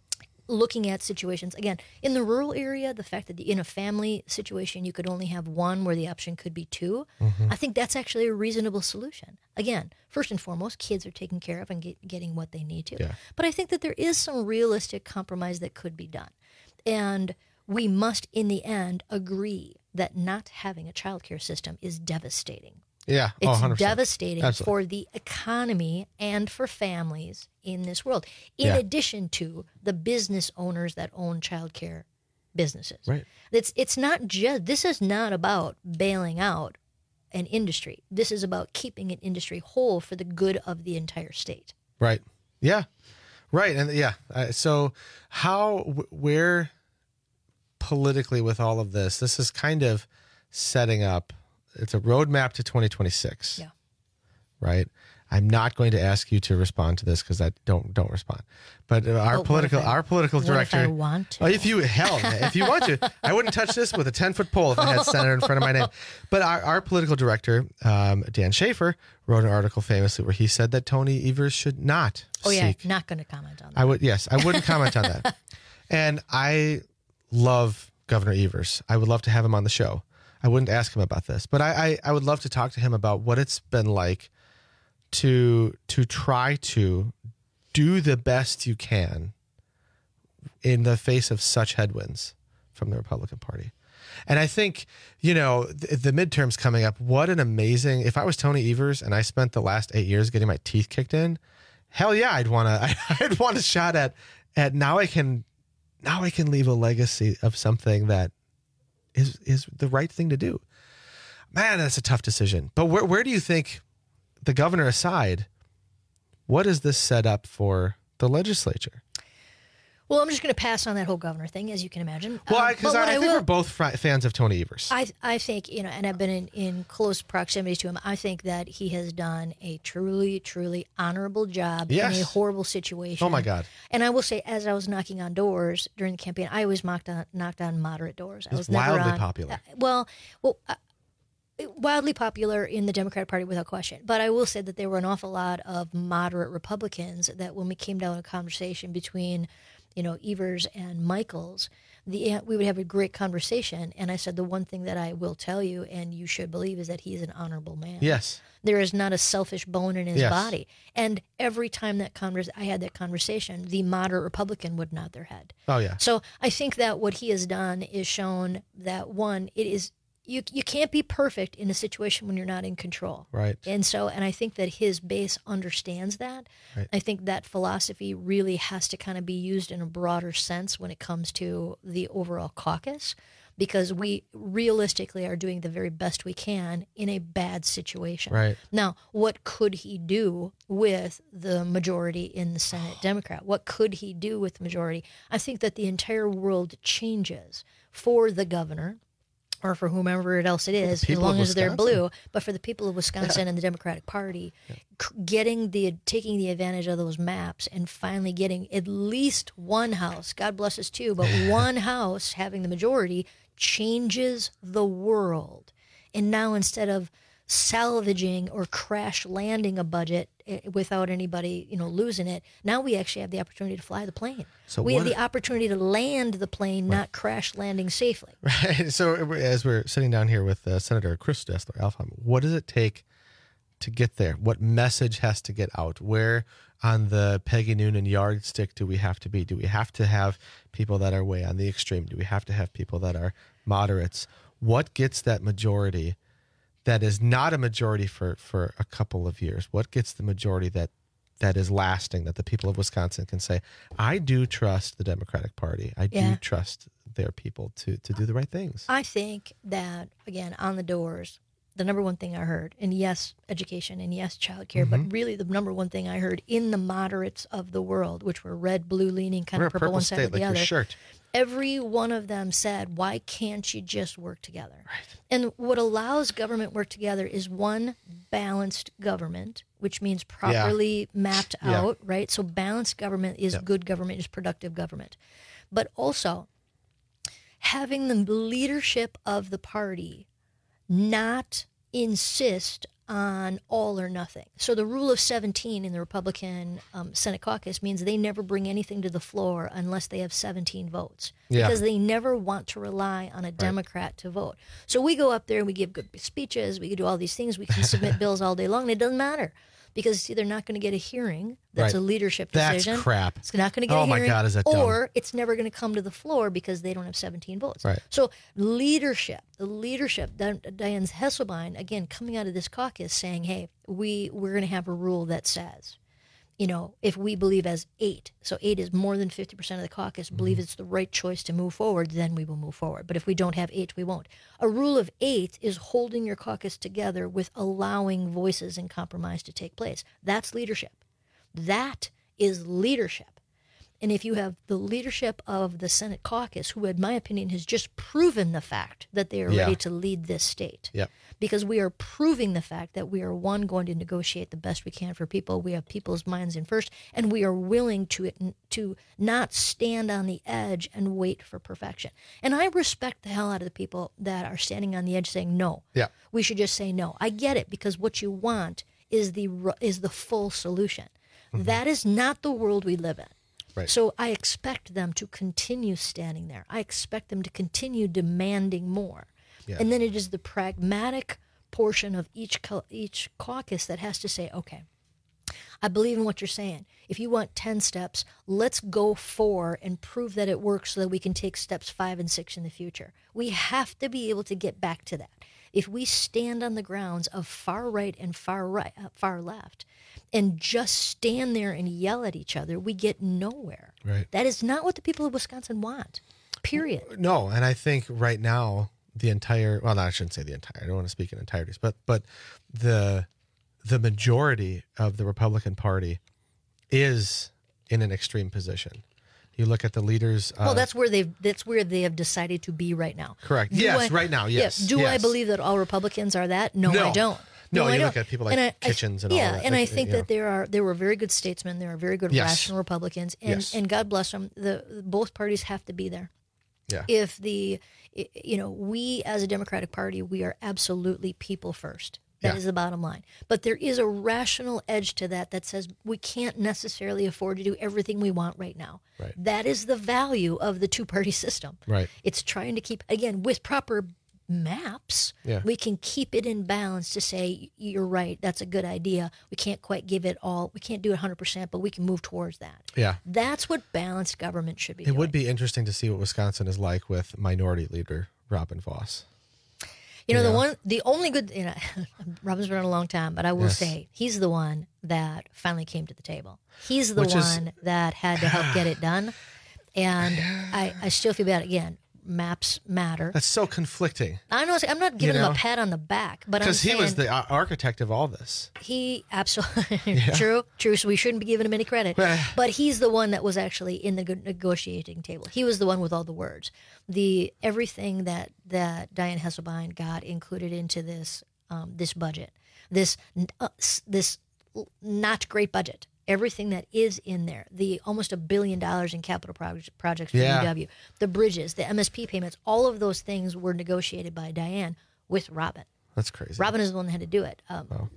looking at situations, again, in the rural area, the fact that in a family situation you could only have one where the option could be two, Mhm. I think that's actually a reasonable solution. Again, first and foremost, kids are taken care of and get, getting what they need to. Yeah. But I think that there is some realistic compromise that could be done. And we must, in the end, agree that not having a childcare system is devastating. Yeah, oh, It's one hundred percent. devastating Absolutely. for the economy and for families in this world, in Yeah. addition to the business owners that own childcare businesses. Right. It's, it's not just, this is not about bailing out an industry. This is about keeping an industry whole for the good of the entire state. Right. Yeah. Right. And yeah. Uh, so how, wh- where politically with all of this, this is kind of setting up, it's a roadmap to twenty twenty-six. Yeah. Right. I'm not going to ask you to respond to this because I don't, don't respond. But uh, our But what political, if I- our political what if director. I want to? Oh, if you, hell, if you want to, I wouldn't touch this with a ten foot pole if I had senator in front of my name. But our, our political director, um, Dan Schaefer, wrote an article famously where he said that Tony Evers should not Oh, yeah. seek. Not going to comment on that. I would, yes, I wouldn't comment on that. And I love Governor Evers. I would love to have him on the show. I wouldn't ask him about this, but I, I, I would love to talk to him about what it's been like to to try to do the best you can in the face of such headwinds from the Republican Party. And I think, you know, the, the midterms coming up, what an amazing, if I was Tony Evers and I spent the last eight years getting my teeth kicked in, hell yeah, I'd want to, I'd want a shot at, at now I can, now I can leave a legacy of something that is, is the right thing to do. Man, that's a tough decision. But where, where do you think, the governor aside, what is this set up for the legislature? Well, I'm just going to pass on that whole governor thing, as you can imagine. Well, Um, because but I, what I think will- we're both fr- fans of Tony Evers. I I think, you know, and I've been in, in close proximity to him. I think that he has done a truly, truly honorable job Yes. in a horrible situation. Oh, my God. And I will say, as I was knocking on doors during the campaign, I always knocked on, knocked on moderate doors. I He's was never wildly on- popular. uh, well, well, uh, wildly popular in the Democratic Party without question. But I will say that there were an awful lot of moderate Republicans that when we came down to a conversation between, you know, Evers and Michaels, the we would have a great conversation. And I said, the one thing that I will tell you, and you should believe, is that he is an honorable man. Yes. There is not a selfish bone in his Yes. body. And every time that convers- I had that conversation, the moderate Republican would nod their head. Oh, yeah. So I think that what he has done is shown that, one, it is you you can't be perfect in a situation when you're not in control. Right. And so, and I think that his base understands that. Right. I think that philosophy really has to kind of be used in a broader sense when it comes to the overall caucus, because we realistically are doing the very best we can in a bad situation. Right. Now, what could he do with the majority in the Senate Democrat? What could he do with the majority? I think that the entire world changes for the governor, or for whomever else it is, as people long of as they're Wisconsin. blue. But for the people of Wisconsin Yeah. and the Democratic Party, c- getting the taking the advantage of those maps and finally getting at least one house, God bless us too, but one house having the majority changes the world. And now instead of salvaging or crash landing a budget eh, without anybody, you know, losing it, now we actually have the opportunity to fly the plane. So we have what- the opportunity to land the plane, not crash landing safely. Right. So as we're sitting down here with uh, Senator Chris Dessler, Alfheim, what does it take to get there? What message has to get out? Where on the Peggy Noonan yardstick do we have to be? Do we have to have people that are way on the extreme? Do we have to have people that are moderates? What gets that majority that is not a majority for, for a couple of years? What gets the majority that that is lasting, that the people of Wisconsin can say, I do trust the Democratic Party. I Yeah. do trust their people to, to do the right things. I think that, again, on the doors, the number one thing I heard, and yes, education, and yes, childcare, Mhm. but really the number one thing I heard in the moderates of the world, which were red, blue leaning, kind We're of a purple purple one side state, or the like your other. shirt. Every one of them said, why can't you just work together? And what allows government work together is one, balanced government, which means properly mapped Yeah. out, right? So balanced government is good government, is productive government. But also having the leadership of the party not insist on all or nothing. So the rule of seventeen in the Republican um, Senate caucus means they never bring anything to the floor unless they have seventeen votes. Yeah. Because they never want to rely on a Democrat to vote. So we go up there and we give good speeches, we can do all these things, we can submit bills all day long, and it doesn't matter. Because see, they're not going to get a hearing. That's Right. a leadership That's decision. crap. It's not going to get Oh a my hearing. God, is that dumb? Or it's never going to come to the floor because they don't have seventeen votes. Right. So leadership, the leadership, Di- Diane Hesselbein, again, coming out of this caucus saying, hey, we, we're going to have a rule that says, you know, if we believe as eight, so eight is more than fifty percent of the caucus, believe it's the right choice to move forward, then we will move forward. But if we don't have eight, we won't. A rule of eight is holding your caucus together with allowing voices and compromise to take place. That's leadership. That is leadership. And if you have the leadership of the Senate caucus, who, in my opinion, has just proven the fact that they are Yeah. ready to lead this state. Yep. Because we are proving the fact that we are, one, going to negotiate the best we can for people. We have people's minds in first, and we are willing to to not stand on the edge and wait for perfection. And I respect the hell out of the people that are standing on the edge saying no. Yeah. We should just say no. I get it, because what you want is the is the full solution. Mm-hmm. That is not the world we live in. Right. So I expect them to continue standing there. I expect them to continue demanding more. Yeah. And then it is the pragmatic portion of each ca- each caucus that has to say, okay, I believe in what you're saying. If you want ten steps, let's go four and prove that it works so that we can take steps five and six in the future. We have to be able to get back to that. If we stand on the grounds of far right and far right, uh, far left, and just stand there and yell at each other, we get nowhere. Right. That is not what the people of Wisconsin want, period. No, and I think right now the entire well, no, I shouldn't say the entire. I don't want to speak in entireties, but but the the majority of the Republican Party is in an extreme position. You look at the leaders. Well, uh, that's where they've that's where they have decided to be right now. Correct. Do Yes, I- right now, yes, Do I yes. believe that all Republicans are that? No, No. I don't. No, I you don't. look at people like And I- I- Kitchens and all yeah, that, and I like, think you know. that there are there were very good statesmen. There are very good Yes. rational Republicans, and Yes. and God bless them. The both parties have to be there. Yeah. If the you know we as a Democratic Party, we are absolutely people first. That Yeah. is the bottom line. But there is a rational edge to that that says we can't necessarily afford to do everything we want right now. Right. That is the value of the two-party system. Right. It's trying to keep, again, with proper maps, Yeah. we can keep it in balance to say, you're right, that's a good idea. We can't quite give it all. We can't do it one hundred percent, but we can move towards that. Yeah. That's what balanced government should be It doing. would be interesting to see what Wisconsin is like with Minority Leader Robin Vos. You know, Yeah. the one, the only good, you know, Robin's been around a long time, but I will Yes. say he's the one that finally came to the table. He's the Which is- one that had to help get it done. And I, I still feel bad. Again, maps matter. That's so conflicting. I know, I'm not giving You him know? a pat on the back, but I'm Because he saying was the ar- architect of all this. he absolutely Yeah. true, true. So we shouldn't be giving him any credit. But he's the one that was actually in the go- negotiating table. He was the one with all the words. The everything that that Diane Hesselbein got included into this um, this budget, this uh, s- this not great budget. Everything that is in there, the almost a billion dollars in capital proj- projects for Yeah. U W, the bridges, the M S P payments, all of those things were negotiated by Diane with Robin. That's crazy. Robin is the one that had to do it. Um,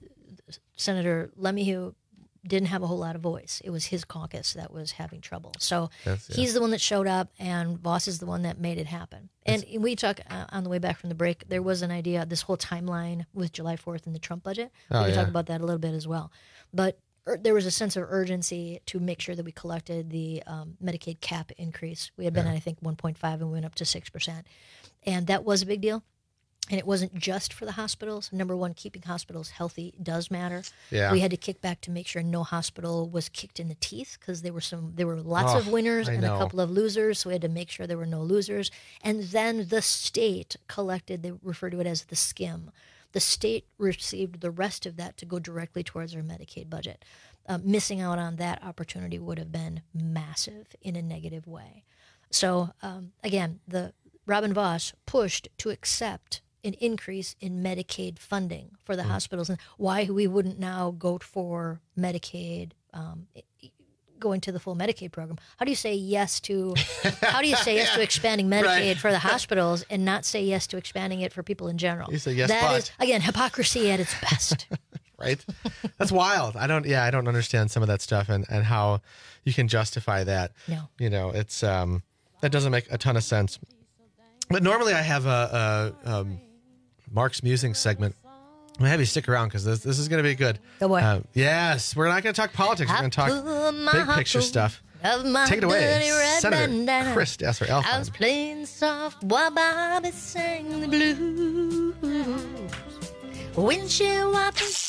Senator Lemieux didn't have a whole lot of voice. It was his caucus that was having trouble. So That's- yeah. he's the one that showed up, and Voss is the one that made it happen. And we talk uh, on the way back from the break, there was an idea, this whole timeline with July fourth and the Trump budget. We Oh, can yeah. talk about that a little bit as well. But ur- there was a sense of urgency to make sure that we collected the um, Medicaid cap increase. We had been Yeah. at, I think, one point five, and we went up to six percent. And that was a big deal. And it wasn't just for the hospitals. Number one, keeping hospitals healthy does matter. Yeah. We had to kick back to make sure no hospital was kicked in the teeth because there were some, there were lots Oh, of winners I and know. a couple of losers. So we had to make sure there were no losers. And then the state collected, they refer to it as the skim. The state received the rest of that to go directly towards our Medicaid budget. Uh, missing out on that opportunity would have been massive in a negative way. So um, again, the Robin Vos pushed to accept an increase in Medicaid funding for the Mm. hospitals, and why we wouldn't now go for Medicaid um, going to the full Medicaid program. How do you say yes to how do you say yes to expanding Medicaid Right. for the hospitals and not say yes to expanding it for people in general? You say yes, That but. is, again, hypocrisy at its best. Right? That's wild. I don't, yeah, I don't understand some of that stuff and, and how you can justify that. No. You know, it's, um, that doesn't make a ton of sense. But normally I have a, a um, Mark's Musing segment. I'm going to have you stick around because this, this is going to be good. Oh, boy. Uh, yes, we're not going to talk politics. We're going to talk big picture stuff. Take it away, Senator bandana. Chris Desser I was Alfon. playing soft while Bobby sang the blues. Windshield wipers.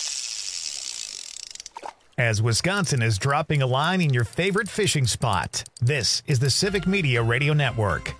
As Wisconsin is dropping a line in your favorite fishing spot, this is the Civic Media Radio Network.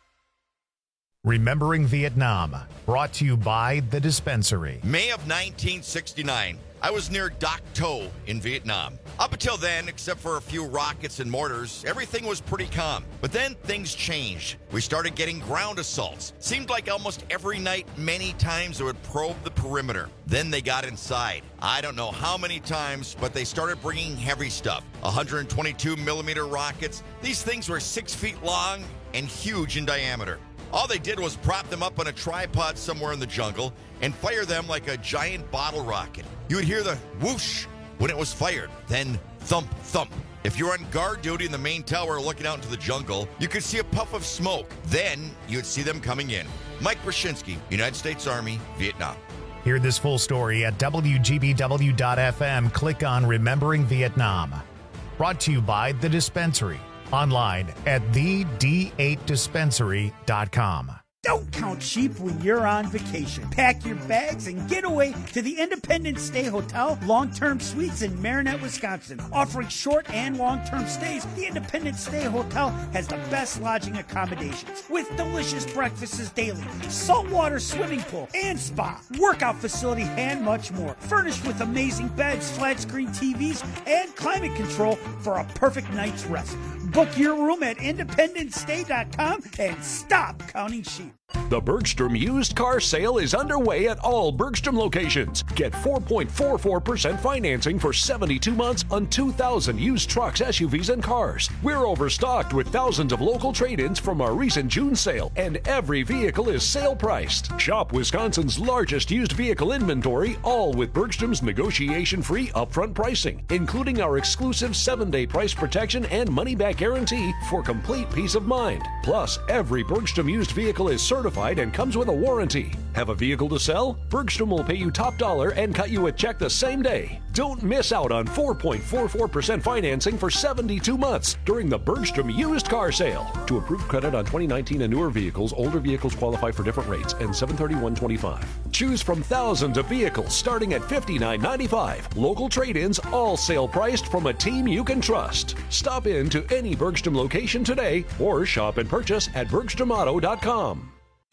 Remembering Vietnam, brought to you by The Dispensary. May of nineteen sixty-nine, I was near Doc To in Vietnam. Up until then, except for a few rockets and mortars, everything was pretty calm. But then things changed. We started getting ground assaults. Seemed like almost every night, many times, they would probe the perimeter. Then they got inside. I don't know how many times, but they started bringing heavy stuff. one twenty-two millimeter rockets. These things were six feet long and huge in diameter. All they did was prop them up on a tripod somewhere in the jungle and fire them like a giant bottle rocket. You would hear the whoosh when it was fired, then thump, thump. If you're on guard duty in the main tower looking out into the jungle, you could see a puff of smoke. Then you'd see them coming in. Mike Brzezinski, United States Army, Vietnam. Hear this full story at W G B W dot F M. Click on Remembering Vietnam. Brought to you by The Dispensary. Online at the D eight dispensary dot com. Don't count sheep when you're on vacation. Pack your bags and get away to the Independence Stay Hotel Long-Term Suites in Marinette, Wisconsin. Offering short and long-term stays, the Independence Stay Hotel has the best lodging accommodations with delicious breakfasts daily, saltwater swimming pool and spa, workout facility, and much more. Furnished with amazing beds, flat screen T Vs, and climate control for a perfect night's rest. Book your room at independence stay dot com and stop counting sheep. The Bergstrom used car sale is underway at all Bergstrom locations. Get four point four four percent financing for seventy-two months on two thousand used trucks, S U Vs, and cars. We're overstocked with thousands of local trade-ins from our recent June sale, and every vehicle is sale priced. Shop Wisconsin's largest used vehicle inventory, all with Bergstrom's negotiation-free upfront pricing, including our exclusive seven-day price protection and money-back guarantee for complete peace of mind. Plus, every Bergstrom used vehicle is certified and comes with a warranty. Have a vehicle to sell? Bergstrom will pay you top dollar and cut you a check the same day. Don't miss out on four point four four percent financing for seventy-two months during the Bergstrom used car sale. To approved credit on twenty nineteen and newer vehicles, older vehicles qualify for different rates and seven thirty-one twenty-five. Choose from thousands of vehicles starting at fifty-nine ninety-five. Local trade-ins, all sale priced from a team you can trust. Stop in to any Bergstrom location today or shop and purchase at bergstrom auto dot com.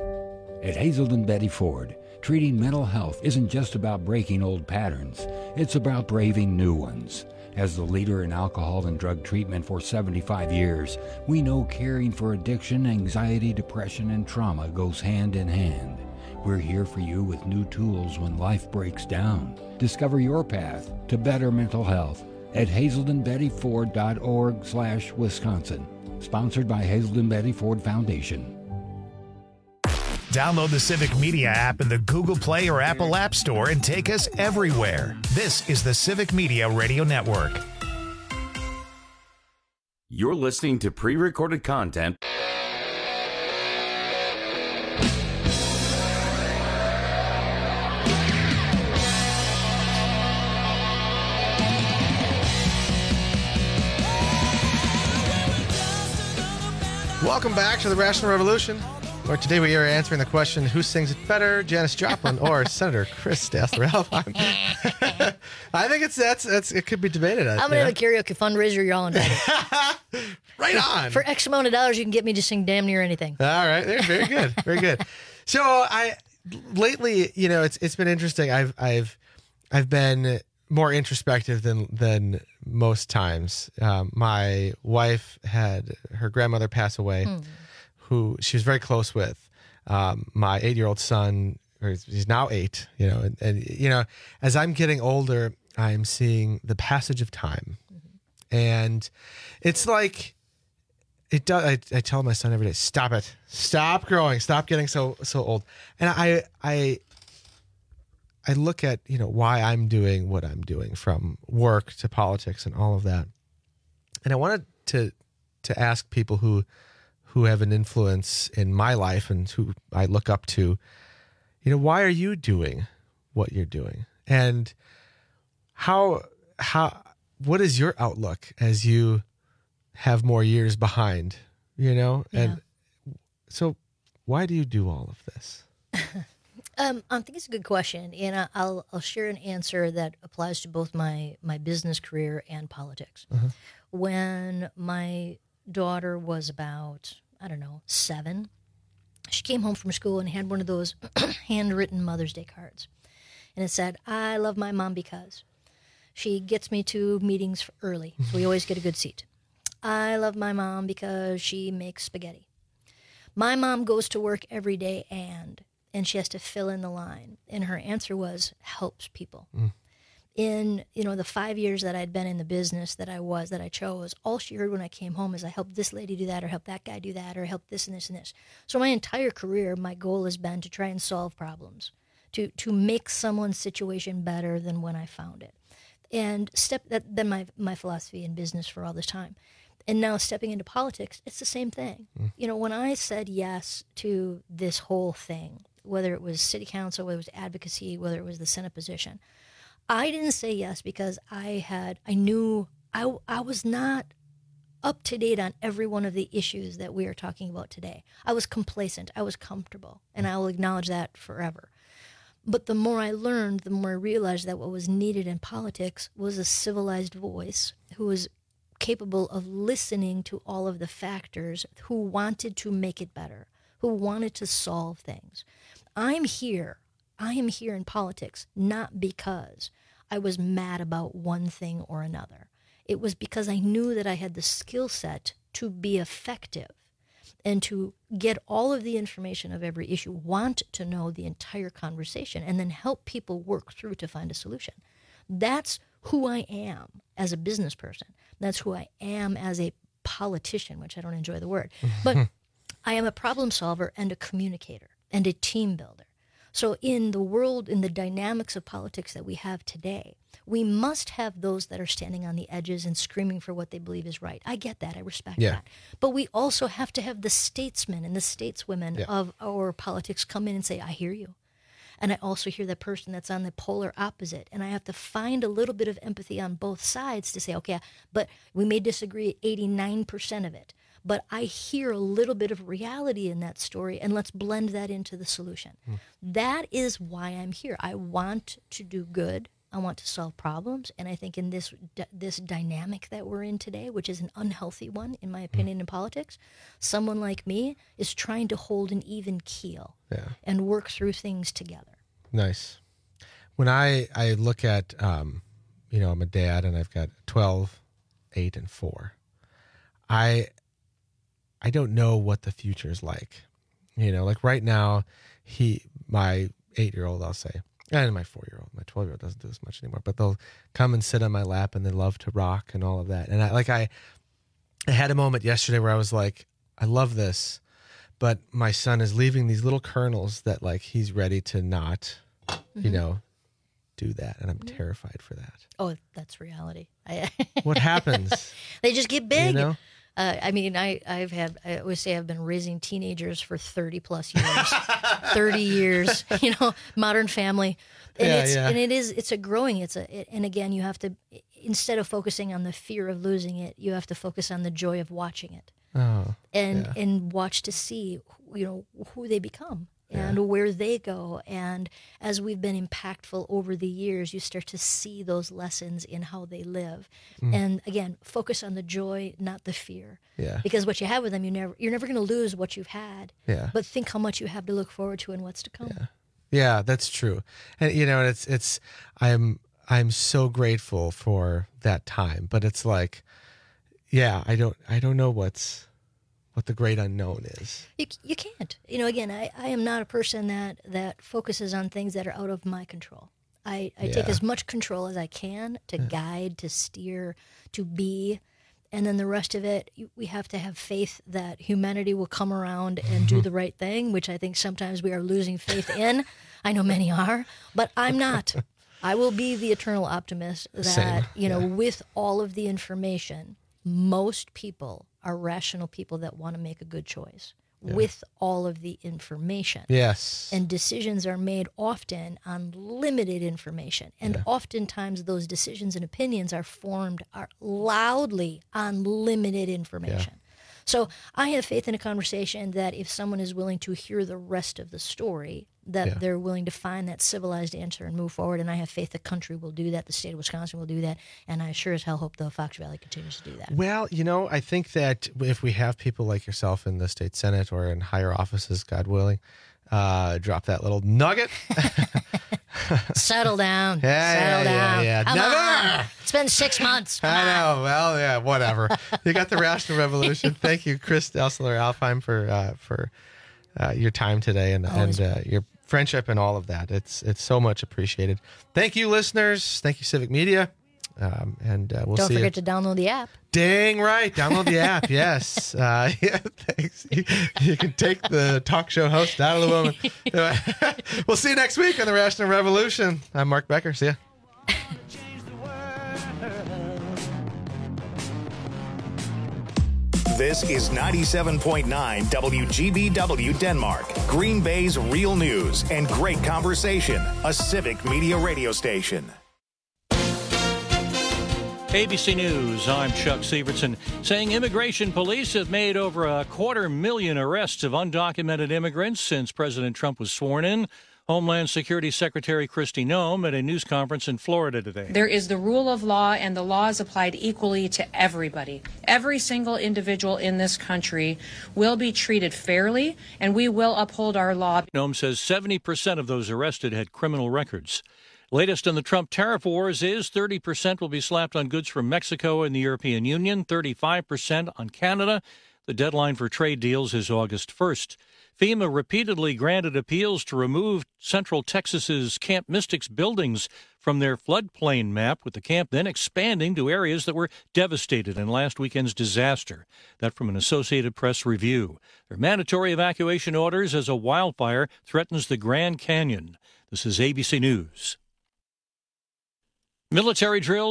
At Hazelden Betty Ford, treating mental health isn't just about breaking old patterns. It's about braving new ones. As the leader in alcohol and drug treatment for seventy-five years, we know caring for addiction, anxiety, depression, and trauma goes hand in hand. We're here for you with new tools when life breaks down. Discover your path to better mental health at hazelden betty ford dot org slash Wisconsin. Sponsored by Hazelden Betty Ford Foundation. Download the Civic Media app in the Google Play or Apple App Store and take us everywhere. This is the Civic Media Radio Network. You're listening to pre-recorded content. Welcome back to the Rational Revolution, where today we are answering the question, who sings it better, Janis Joplin or Senator Chris Desser Alfon? I think it's that's that's it could be debated. I'm gonna have a karaoke fundraiser. You're all invited. Right on. For X amount of dollars, you can get me to sing damn near anything. All right, there, very good, very good. So I lately, you know, it's it's been interesting. I've I've I've been more introspective than than most times. Um, my wife had her grandmother pass away, mm. who she was very close with. Um, my eight-year-old son, or he's now eight, you know, and, and you know, as I'm getting older, I'm seeing the passage of time, mm-hmm. And it's like, it does. I, I tell my son every day, stop it, stop growing, stop getting so, so old. And I, I, I look at, you know, why I'm doing what I'm doing, from work to politics and all of that. And I wanted to, to ask people who, who have an influence in my life and who I look up to, you know, why are you doing what you're doing? And how, how, what is your outlook as you have more years behind, you know? Yeah. And so why do you do all of this? Um, I think it's a good question, and I- I'll I'll share an answer that applies to both my, my business career and politics. Uh-huh. When my daughter was about, I don't know, seven, she came home from school and had one of those handwritten Mother's Day cards, and it said, "I love my mom because she gets me to meetings early, so we always get a good seat. I love my mom because she makes spaghetti. My mom goes to work every day and..." And she has to fill in the line. And her answer was, helps people. Mm. In, you know, the five years that I'd been in the business that I was, that I chose, all she heard when I came home is I helped this lady do that, or help that guy do that, or help this and this and this. So my entire career, my goal has been to try and solve problems, to to make someone's situation better than when I found it. And step that then my my philosophy in business for all this time. And now stepping into politics, it's the same thing. Mm. You know, when I said yes to this whole thing, whether it was city council, whether it was advocacy, whether it was the Senate position, I didn't say yes because I had, I knew I, I was not up to date on every one of the issues that we are talking about today. I was complacent. I was comfortable, and I will acknowledge that forever. But the more I learned, the more I realized that what was needed in politics was a civilized voice who was capable of listening to all of the factors, who wanted to make it better, who wanted to solve things. I'm here. I am here in politics not because I was mad about one thing or another. It was because I knew that I had the skill set to be effective and to get all of the information of every issue, want to know the entire conversation, and then help people work through to find a solution. That's who I am as a business person. That's who I am as a politician, which I don't enjoy the word. But I am a problem solver and a communicator and a team builder. So in the world, in the dynamics of politics that we have today, we must have those that are standing on the edges and screaming for what they believe is right. I get that. I respect Yeah. that. But we also have to have the statesmen and the stateswomen Yeah. of our politics come in and say, I hear you. And I also hear the person that's on the polar opposite. And I have to find a little bit of empathy on both sides to say, okay, but we may disagree eighty-nine percent of it. But I hear a little bit of reality in that story, and let's blend that into the solution. Mm. That is why I'm here. I want to do good. I want to solve problems. And I think in this d- this dynamic that we're in today, which is an unhealthy one, in my opinion, mm. in politics, someone like me is trying to hold an even keel yeah. and work through things together. Nice. When I, I look at, um, you know, I'm a dad and I've got twelve, eight, and four. I... I don't know what the future is like. You know, like right now, he, my eight-year-old, I'll say, and my four-year-old, my twelve-year-old doesn't do this much anymore, but they'll come and sit on my lap and they love to rock and all of that. And I, like, I, I had a moment yesterday where I was like, I love this, but my son is leaving these little kernels that like he's ready to not, mm-hmm. you know, do that. And I'm mm-hmm. terrified for that. Oh, that's reality. I, what happens? They just get big. You know? Uh, I mean, I, I've had, I always say I've been raising teenagers for thirty plus years, thirty years, you know, Modern Family. And yeah, it's, yeah. and it is, it's a growing, it's a, it, and again, you have to, instead of focusing on the fear of losing it, you have to focus on the joy of watching it. Oh, and, yeah. and watch to see, you know, who they become. And yeah. where they go. And as we've been impactful over the years, you start to see those lessons in how they live. Mm. And again, focus on the joy, not the fear. Yeah. Because what you have with them, you never, you're never going to lose what you've had. Yeah. But think how much you have to look forward to and what's to come. Yeah, yeah, that's true. And you know, it's it's I'm I'm so grateful for that time. But it's like, yeah, I don't I don't know what's. what the great unknown is. You you can't. You know, again, I, I am not a person that, that focuses on things that are out of my control. I, I Yeah. take as much control as I can to guide, to steer, to be. And then the rest of it, you- we have to have faith that humanity will come around and do the right thing, which I think sometimes we are losing faith in. I know many are, but I'm not. I will be the eternal optimist that, Same, you know, yeah. with all of the information, most people are rational people that want to make a good choice with all of the information. Yes. And decisions are made often on limited information. And oftentimes those decisions and opinions are formed are loudly on limited information. So I have faith in a conversation that if someone is willing to hear the rest of the story, that Yeah. they're willing to find that civilized answer and move forward. And I have faith the country will do that, the state of Wisconsin will do that, and I sure as hell hope the Fox Valley continues to do that. Well, you know, I think that if we have people like yourself in the state senate or in higher offices, God willing, uh, drop that little nugget. Settle down. Yeah, Settle yeah, down. yeah, yeah. Come Never. on. It's been six months. Come I on. know. Well, yeah, whatever. You got the Rational Revolution. Thank you, Chris Delsler Alfheim, for uh, for uh, your time today and Always. and uh, your friendship and all of that. It's it's so much appreciated. Thank you, listeners. Thank you, Civic Media. Um, and uh, we'll Don't see forget you. to download the app. Dang right. Download the app. Yes. Uh, yeah, thanks. You, you can take the talk show host out of the woman. We'll see you next week on the Rational Revolution. I'm Mark Becker. See ya. This is ninety-seven point nine W G B W Denmark, Green Bay's real news and great conversation, a Civic Media radio station. A B C News, I'm Chuck Severson, saying immigration police have made over a quarter million arrests of undocumented immigrants since President Trump was sworn in. Homeland Security Secretary Kristi Noem at a news conference in Florida today. There is the rule of law, and the law is applied equally to everybody. Every single individual in this country will be treated fairly, and we will uphold our law. Noem says seventy percent of those arrested had criminal records. Latest in the Trump tariff wars is thirty percent will be slapped on goods from Mexico and the European Union, thirty-five percent on Canada. The deadline for trade deals is August first. FEMA repeatedly granted appeals to remove Central Texas's Camp Mystics buildings from their floodplain map, with the camp then expanding to areas that were devastated in last weekend's disaster. That from an Associated Press review. There are mandatory evacuation orders as a wildfire threatens the Grand Canyon. This is A B C News. Military drills